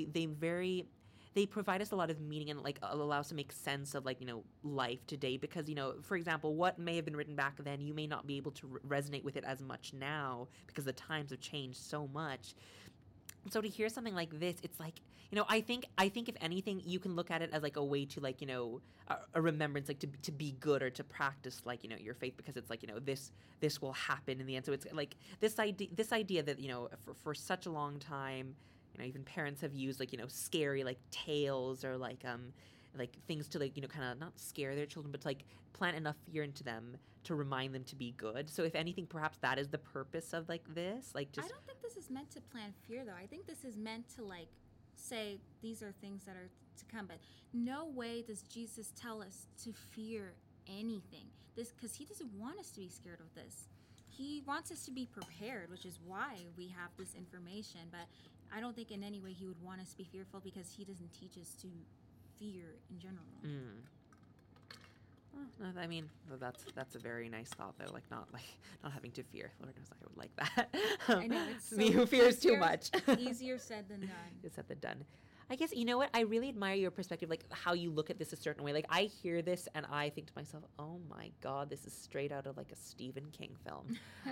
they provide us a lot of meaning, and like allow us to make sense of like life today, because for example, what may have been written back then, you may not be able to resonate with it as much now, because the times have changed so much. So to hear something like this, it's like, I think if anything, you can look at it as like a way to like, a remembrance, like to be good, or to practice like, your faith, because it's like, this will happen in the end. So it's like this idea that, for such a long time, even parents have used like, scary like tales, or like things to like, kind of not scare their children, but to like plant enough fear into them to remind them to be good. So if anything, perhaps that is the purpose of like this, like just. I don't think this is meant to plant fear, though. I think this is meant to like say these are things that are to come, but no way does Jesus tell us to fear anything. This, because he doesn't want us to be scared of this. He wants us to be prepared, which is why we have this information. But I don't think in any way he would want us to be fearful, because he doesn't teach us to fear in general. No, I mean, that's a very nice thought, though. Like not having to fear. Lord knows I would like that. I know, it's me who fears too much. Easier said than done. Easier said than done. I guess, you know what? I really admire your perspective, like how you look at this a certain way. Like I hear this and I think to myself, oh my God, this is straight out of like a Stephen King film.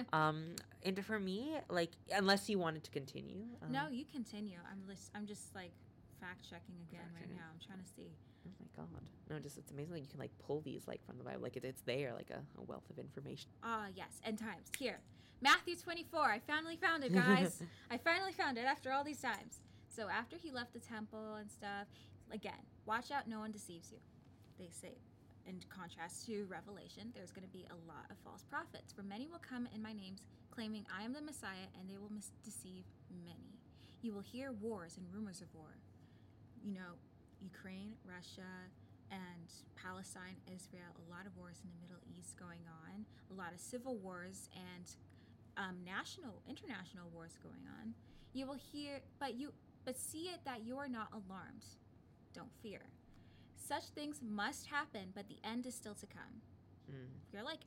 And for me, like, unless you wanted to continue. No, you continue. I'm just like fact checking again right now. I'm trying to see. Oh my God. No, just it's amazing. Like you can like pull these like from the Bible. Like it's there, like a wealth of information. Yes. End times. Here. Matthew 24. I finally found it, guys. I finally found it after all these times. So after he left the temple and stuff, again, watch out, no one deceives you. They say, in contrast to Revelation, there's going to be a lot of false prophets. For many will come in my name, claiming I am the Messiah, and they will deceive many. You will hear wars and rumors of war. You know, Ukraine, Russia, and Palestine, Israel, a lot of wars in the Middle East going on, a lot of civil wars and international wars going on. You will hear, but see it that you are not alarmed. Don't fear. Such things must happen, but the end is still to come. You're like,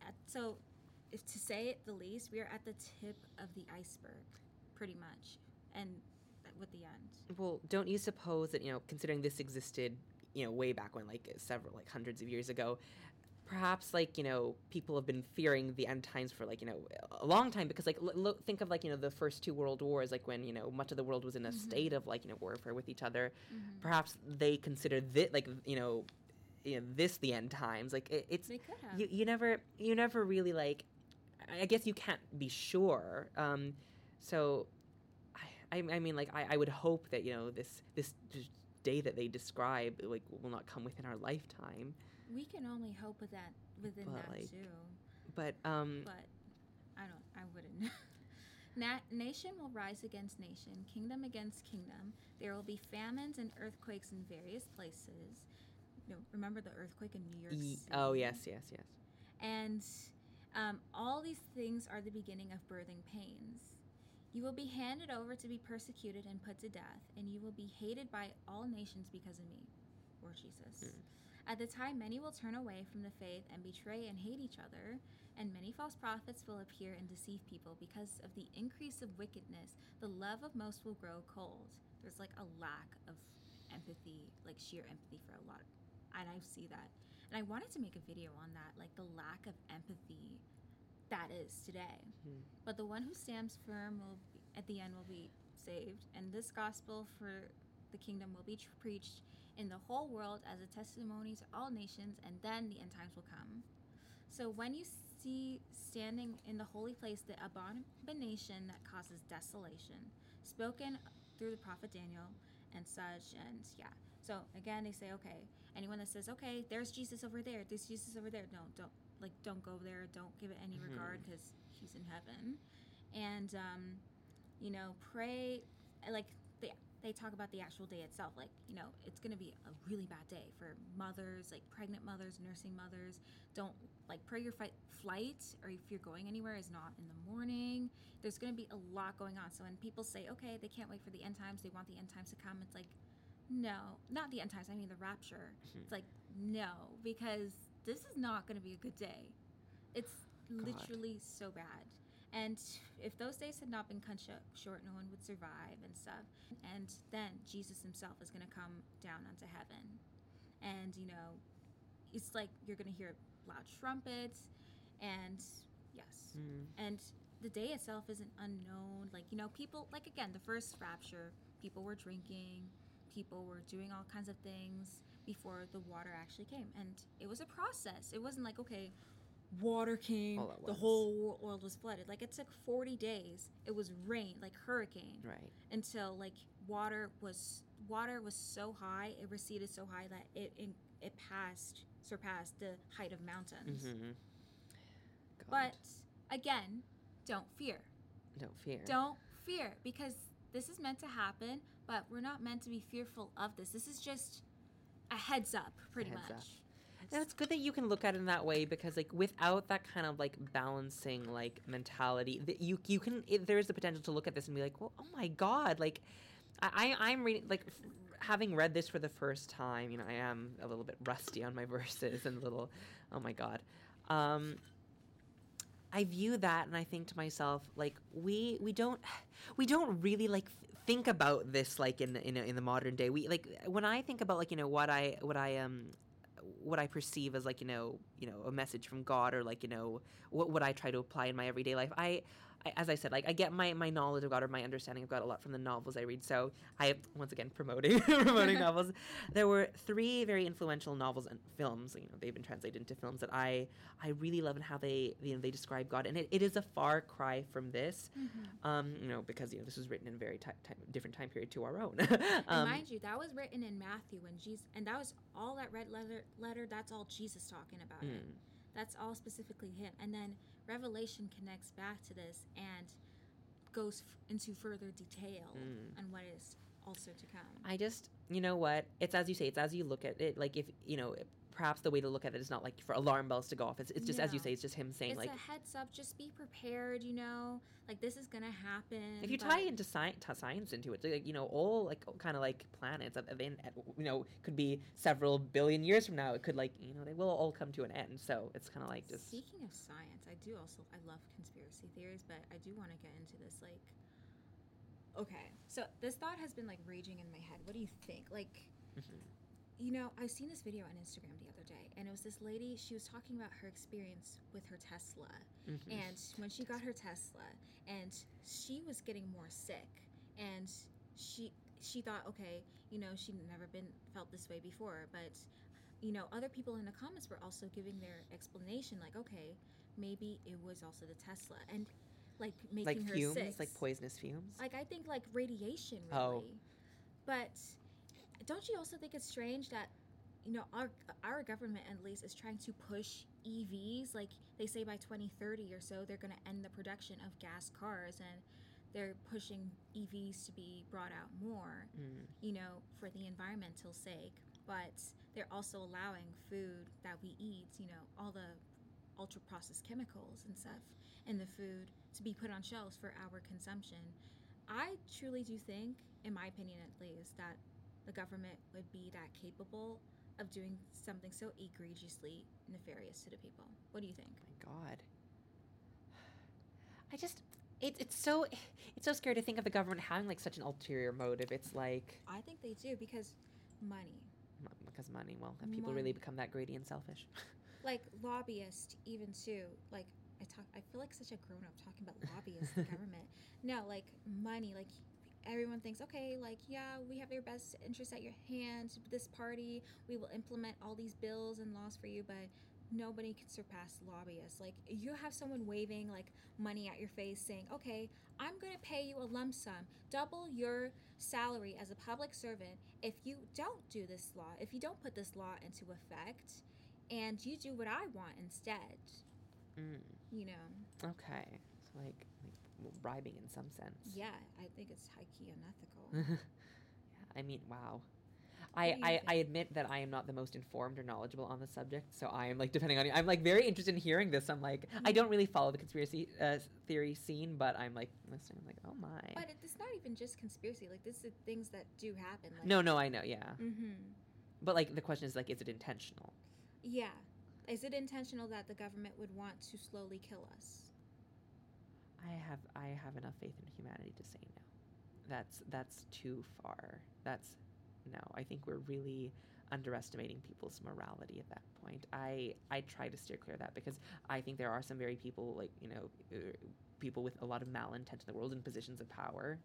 if to say it the least, we are at the tip of the iceberg, pretty much, and with the end. Well, don't you suppose that, you know, considering this existed, you know, way back when, like hundreds of years ago, perhaps, like, you know, people have been fearing the end times for, like, you know, a long time, because, like, think of, like, you know, the first two world wars, like, when, you know, much of the world was in a state of, like, you know, warfare with each other. Perhaps they considered this, like, you know, this the end times. Like, it's they could have. You never really, like, I guess you can't be sure. So I mean, like, I would hope that, you know, this day that they describe, like, will not come within our lifetime. We can only hope within that, like, too. But I wouldn't. Nation will rise against nation, kingdom against kingdom. There will be famines and earthquakes in various places. You know, remember the earthquake in New York City? Oh, yes. And all these things are the beginning of birthing pains. You will be handed over to be persecuted and put to death, and you will be hated by all nations because of me, Lord Jesus. At the time, many will turn away from the faith and betray and hate each other, and many false prophets will appear and deceive people. Because of the increase of wickedness, the love of most will grow cold. There's like a lack of empathy, like sheer empathy for a lot, and I see that. And I wanted to make a video on that, like the lack of empathy that is today. But the one who stands firm at the end will be saved, and this gospel for the kingdom will be preached in the whole world as a testimony to all nations, and then the end times will come. So when you see standing in the holy place the abomination that causes desolation, spoken through the prophet Daniel and such, and yeah. So again, they say, okay, anyone that says, okay, there's Jesus over there, there's Jesus over there, don't go there, don't give it any regard, because he's in heaven. And you know, pray, like they talk about the actual day itself, like, you know, it's going to be a really bad day for mothers, like pregnant mothers, nursing mothers. Don't, like, pray your flight, or if you're going anywhere, is not in the morning. There's going to be a lot going on. So when people say, okay, they can't wait for the end times, they want the end times to come, it's like, no, not the end times, I mean the rapture. It's like, no, because this is not going to be a good day. It's literally so bad. And if those days had not been cut short, no one would survive and stuff. And then Jesus himself is going to come down onto heaven. And, you know, it's like you're going to hear loud trumpets. And, yes. And the day itself isn't unknown. Like, you know, people, like, again, the first rapture, people were drinking. People were doing all kinds of things before the water actually came. And it was a process. It wasn't like, okay, water came, the whole world was flooded. Like, it took 40 days. It was rain, like hurricane, right? Until, like, water was so high, it receded so high that it surpassed the height of mountains. But again, don't fear, because this is meant to happen, but we're not meant to be fearful of this. This is just a heads up, pretty much. Now, it's good that you can look at it in that way, because, like, without that kind of, like, balancing, like, mentality, that you can, there is the potential to look at this and be like, well, oh my God, like, I'm reading, like, having read this for the first time, I am a little bit rusty on my verses and a little, oh my God. I view that and I think to myself, like, we don't really like think about this like in the modern day. We like when I think about like what I perceive as like a message from God, or like what I try to apply in my everyday life. I as I said, like I get my knowledge of God or my understanding of God a lot from the novels I read. So I, once again, promoting novels. There were 3 very influential novels and films. They've been translated into films that I really love, and how they they describe God. And it is a far cry from this, because this was written in a very different time period to our own. And mind you, that was written in Matthew when Jesus, and that was all that red letter. That's all Jesus talking about it. That's all specifically him. And then Revelation connects back to this and goes into further detail on what is also to come. I just, what? It's as you say, it's as you look at it. Like if, perhaps the way to look at it is not like for alarm bells to go off. It's just, as you say, it's just him saying, it's like, a heads up, just be prepared, like this is going to happen. If you tie into science into it, like, all like kind of like planets, could be several billion years from now. It could like, they will all come to an end. So it's kind of like just. Speaking of science, I love conspiracy theories, but I do want to get into this, like, okay. So this thought has been like raging in my head. What do you think? Like, I've seen this video on Instagram the other day, and it was this lady, she was talking about her experience with her Tesla, and when she got her Tesla, and she was getting more sick, and she thought, okay, she'd never felt this way before, but, other people in the comments were also giving their explanation, like, okay, maybe it was also the Tesla, and, like, making her fumes, sick. like poisonous fumes? Like, I think, like, radiation, really. But don't you also think it's strange that, our government at least is trying to push EVs? Like, they say by 2030 or so, they're going to end the production of gas cars, and they're pushing EVs to be brought out more, for the environmental sake. But they're also allowing food that we eat, all the ultra-processed chemicals and stuff in the food to be put on shelves for our consumption. I truly do think, in my opinion at least, that the government would be that capable of doing something so egregiously nefarious to the people. What do you think? Oh my God. It's so scary to think of the government having like such an ulterior motive. It's like, I think they do because money. Because money. Well, have people really become that greedy and selfish? Like lobbyists, even too. Like I feel like such a grown up talking about lobbyists, the government. No, like money. Like everyone thinks, okay, like, yeah, we have your best interest at your hand. This party, we will implement all these bills and laws for you, but nobody can surpass lobbyists. Like, you have someone waving like money at your face saying, okay, I'm going to pay you a lump sum, double your salary as a public servant if you don't do this law, if you don't put this law into effect, and you do what I want instead. Okay. So like bribing in some sense. Yeah, I think it's high-key unethical. Yeah, I mean, wow. I admit that I am not the most informed or knowledgeable on the subject, so I am like, depending on you, I'm like very interested in hearing this. I'm like, I don't really follow the conspiracy theory scene, but I'm like listening. I'm like, oh my. But it's not even just conspiracy. Like, this is things that do happen. Like, no, I know, yeah. But like, the question is like, is it intentional? Yeah, is it intentional that the government would want to slowly kill us? I have enough faith in humanity to say no. That's too far. No, I think we're really underestimating people's morality at that point. I try to steer clear of that because I think there are some very people, like, people with a lot of malintent in the world in positions of power.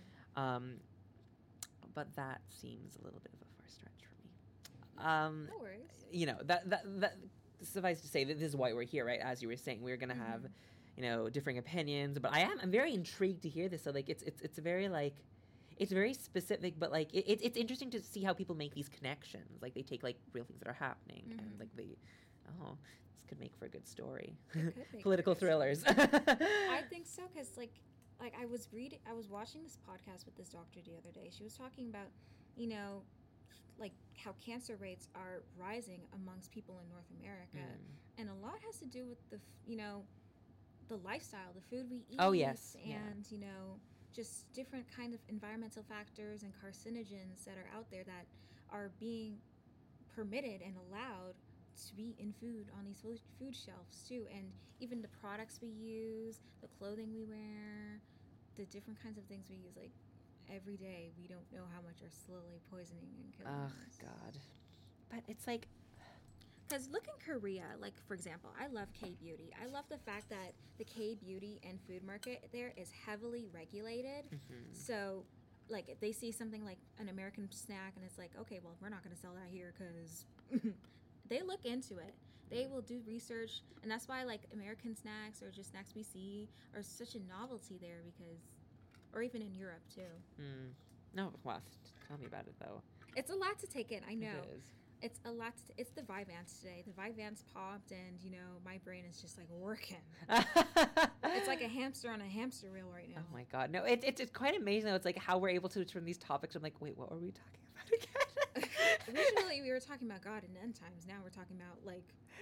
But that seems a little bit of a far stretch for me. No worries. That suffice to say that this is why we're here, right? As you were saying, we're going to have, differing opinions, but I'm very intrigued to hear this. So like, it's very like, it's very specific, but like it's interesting to see how people make these connections. Like they take like real things that are happening and like this could make for a good story. Political thrillers. I think so, because like I was watching this podcast with this doctor the other day. She was talking about, like how cancer rates are rising amongst people in North America, and a lot has to do with the lifestyle, the food we eat. Oh yes, and just different kind of environmental factors and carcinogens that are out there that are being permitted and allowed to be in food on these food shelves too. And even the products we use, the clothing we wear, the different kinds of things we use, like every day, we don't know how much are slowly poisoning and killing us. God. But it's like, because look in Korea, like for example, I love K-beauty. I love the fact that the K-beauty and food market there is heavily regulated. So like if they see something like an American snack and it's like, okay, well, we're not going to sell that here because they look into it. They will do research, and that's why like American snacks or just snacks we see are such a novelty there, because, or even in Europe too. No, well, tell me about it though. It's a lot to take in. I know. It is. It's a lot. It's the Vyvanse today. The Vyvanse popped, and my brain is just like working. It's like a hamster on a hamster wheel right now. Oh my God, no! It's quite amazing. Though. It's like how we're able to turn these topics. I'm like, wait, what were we talking about again? Originally, we were talking about God and end times. Now we're talking about like.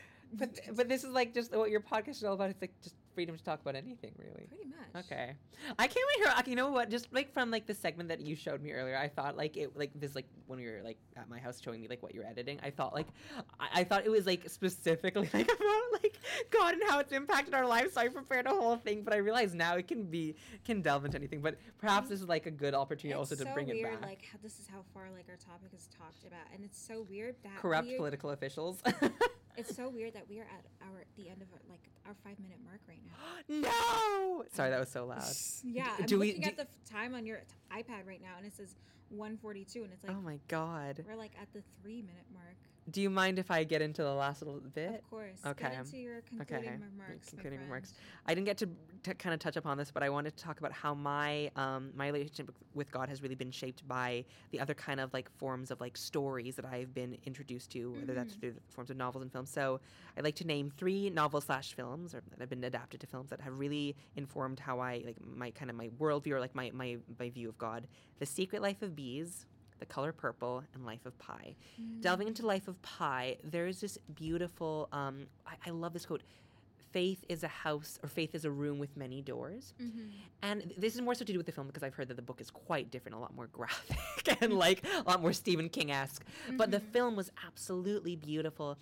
But this is like just what your podcast is all about. It's like just freedom to talk about anything, really. Pretty much. Okay. I can't wait here. You know what? Just like from like the segment that you showed me earlier, I thought like it like this like when we were like at my house showing me like what you're editing. I thought like I thought it was like specifically like about like God and how it's impacted our lives. So I prepared a whole thing, but I realize now it can delve into anything. But perhaps this is like a good opportunity also to bring it back. Like this is how far like our topic is talked about, and it's so weird that corrupt political officials. It's so weird that we are at the end of our 5-minute mark right now. No! Sorry, that was so loud. Yeah, I'm looking at the time on your iPad right now, and it says 1:42, and it's like, oh my God, we're like at the 3-minute mark. Do you mind if I get into the last little bit? Of course. Okay. Get into your concluding remarks. Concluding remarks. I didn't get to kind of touch upon this, but I wanted to talk about how my my relationship with God has really been shaped by the other kind of like forms of like stories that I've been introduced to, whether that's through the forms of novels and films. So I'd like to name 3 novels/films or that have been adapted to films that have really informed how I like my kind of my worldview or like my view of God. The Secret Life of Bees, The Color Purple, and Life of Pi. Delving into Life of Pi, there's this beautiful, I love this quote, faith is a house, or faith is a room with many doors. And this is more so to do with the film because I've heard that the book is quite different, a lot more graphic and like a lot more Stephen King-esque. But the film was absolutely beautiful.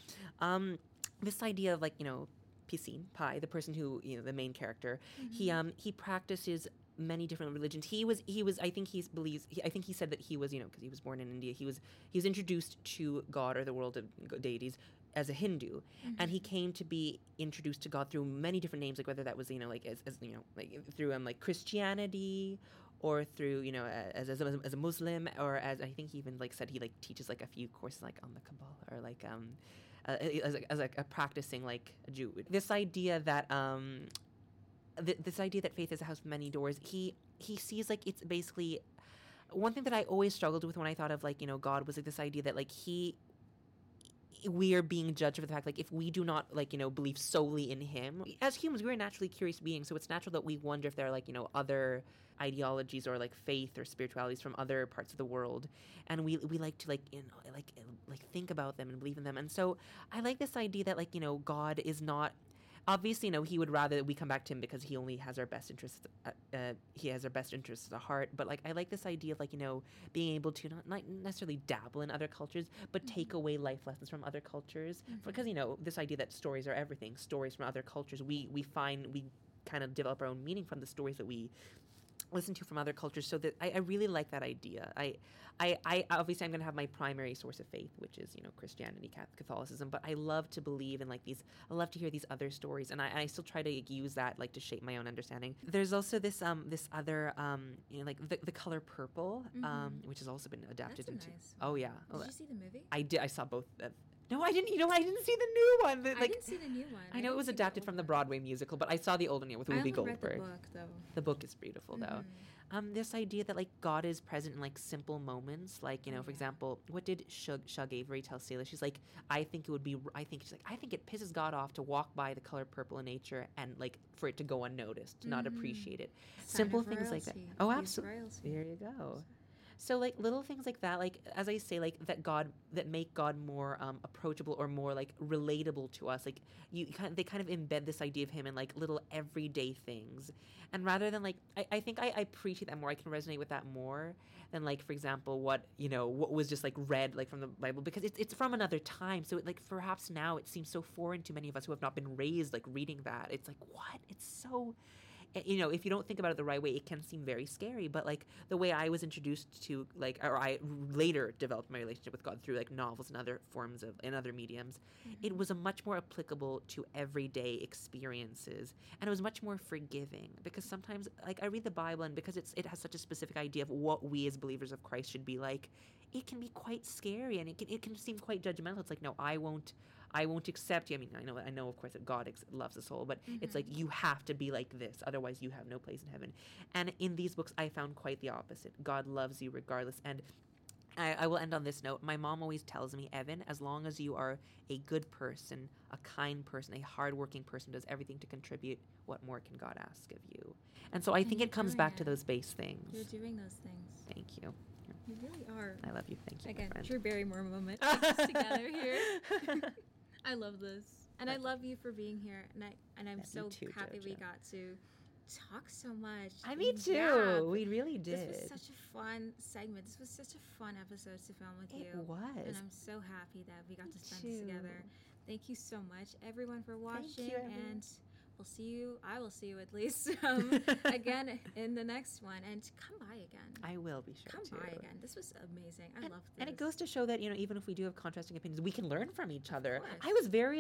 This idea of like, Piscine, Pi, the person who, the main character, he practices many different religions. He was I think he said that he was, because he was born in India, he was introduced to God or the world of deities as a Hindu, and he came to be introduced to God through many different names, like whether that was like as like through like Christianity, or through as a Muslim, or as I think he even like said he like teaches like a few courses like on the Kabbalah, or like as a practicing like a Jew. This idea that this idea that faith is a house with many doors, he sees like it's basically one thing that I always struggled with when I thought of like God was like this idea that like we are being judged for the fact like if we do not like believe solely in him. As humans, we're naturally curious beings, so it's natural that we wonder if there are like other ideologies or like faith or spiritualities from other parts of the world, and we like to like think about them and believe in them. And so I like this idea that like God is not. Obviously, he would rather that we come back to him because he only has our best interests. He has our best interests at heart. But like, I like this idea of like being able to not necessarily dabble in other cultures, but take away life lessons from other cultures. Because this idea that stories are everything. Stories from other cultures. We kind of develop our own meaning from the stories that we listen to from other cultures. So that I really like that idea. I obviously I'm going to have my primary source of faith, which is Christianity, Catholicism, but I love to believe in like these. I love to hear these other stories, and I still try to use that like to shape my own understanding. There's also this other like the Color Purple, which has also been adapted into. Nice. Oh yeah. Did you see the movie? I did. I saw both. No, I didn't. I didn't see the new one. I didn't see the new one. I know it was adapted from the Broadway musical, but I saw the old one with Whoopi Goldberg. I read the book, though. The book is beautiful, though. This idea that like God is present in like simple moments, like for example, what did Shug Avery tell Selah? She's like, I think it pisses God off to walk by the color purple in nature and like for it to go unnoticed, to not appreciate it. Simple things like that. Oh, absolutely. There you go. So like little things like that, like as I say, like that make God more approachable or more like relatable to us. Like they kind of embed this idea of him in like little everyday things, and rather than like I think I appreciate that more. I can resonate with that more than like, for example, what was just like read like from the Bible, because it's from another time. So it, like perhaps now it seems so foreign to many of us who have not been raised like reading that. It's like, what? It's so, if you don't think about it the right way, it can seem very scary. But like the way I was introduced to like, or I later developed my relationship with God through like novels and other forms of, and other mediums, it was a much more applicable to everyday experiences, and it was much more forgiving, because sometimes like I read the Bible, and because it has such a specific idea of what we as believers of Christ should be like, it can be quite scary, and it can seem quite judgmental. It's like, no, I won't accept you. I mean, I know, of course, that God loves us all, but it's like, you have to be like this, otherwise you have no place in heaven. And in these books, I found quite the opposite. God loves you regardless. And I will end on this note. My mom always tells me, Evan, as long as you are a good person, a kind person, a hardworking person, does everything to contribute, what more can God ask of you? And so I think it comes back to those base things. You're doing those things. Thank you. You really are. I love you. Thank you. Again, my friend. Drew Barrymore moment together here. I love this, and I love you for being here, and I'm so happy we got to talk so much. Me too. We really did. This was such a fun segment. This was such a fun episode to film with you. It was, and I'm so happy that we got to spend this together. Thank you so much, everyone, for watching. Thank you, everyone. And we'll see you. I will see you at least again in the next one. And come by again. I will be sure to. Come by again. This was amazing. I loved this. And it goes to show that, even if we do have contrasting opinions, we can learn from each other. I was very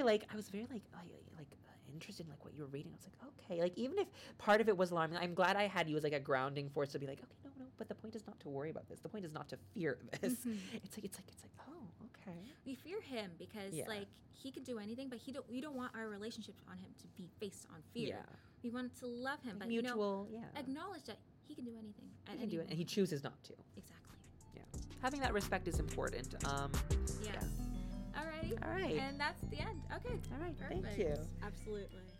interested in like what you were reading. I was like, okay, like even if part of it was alarming, I'm glad I had you as like a grounding force to be like, okay, no, but the point is not to worry about this. The point is not to fear this. It's like, oh, okay. We fear him because like he could do anything, but we don't want our relationship on him to be based on fear. Yeah. We want to love him, but mutual, acknowledge that he can do anything. He can do it, and he chooses not to. Exactly. Yeah. Having that respect is important. All right. And And that's the end. Okay. All right. Perfect. Thank you. Absolutely.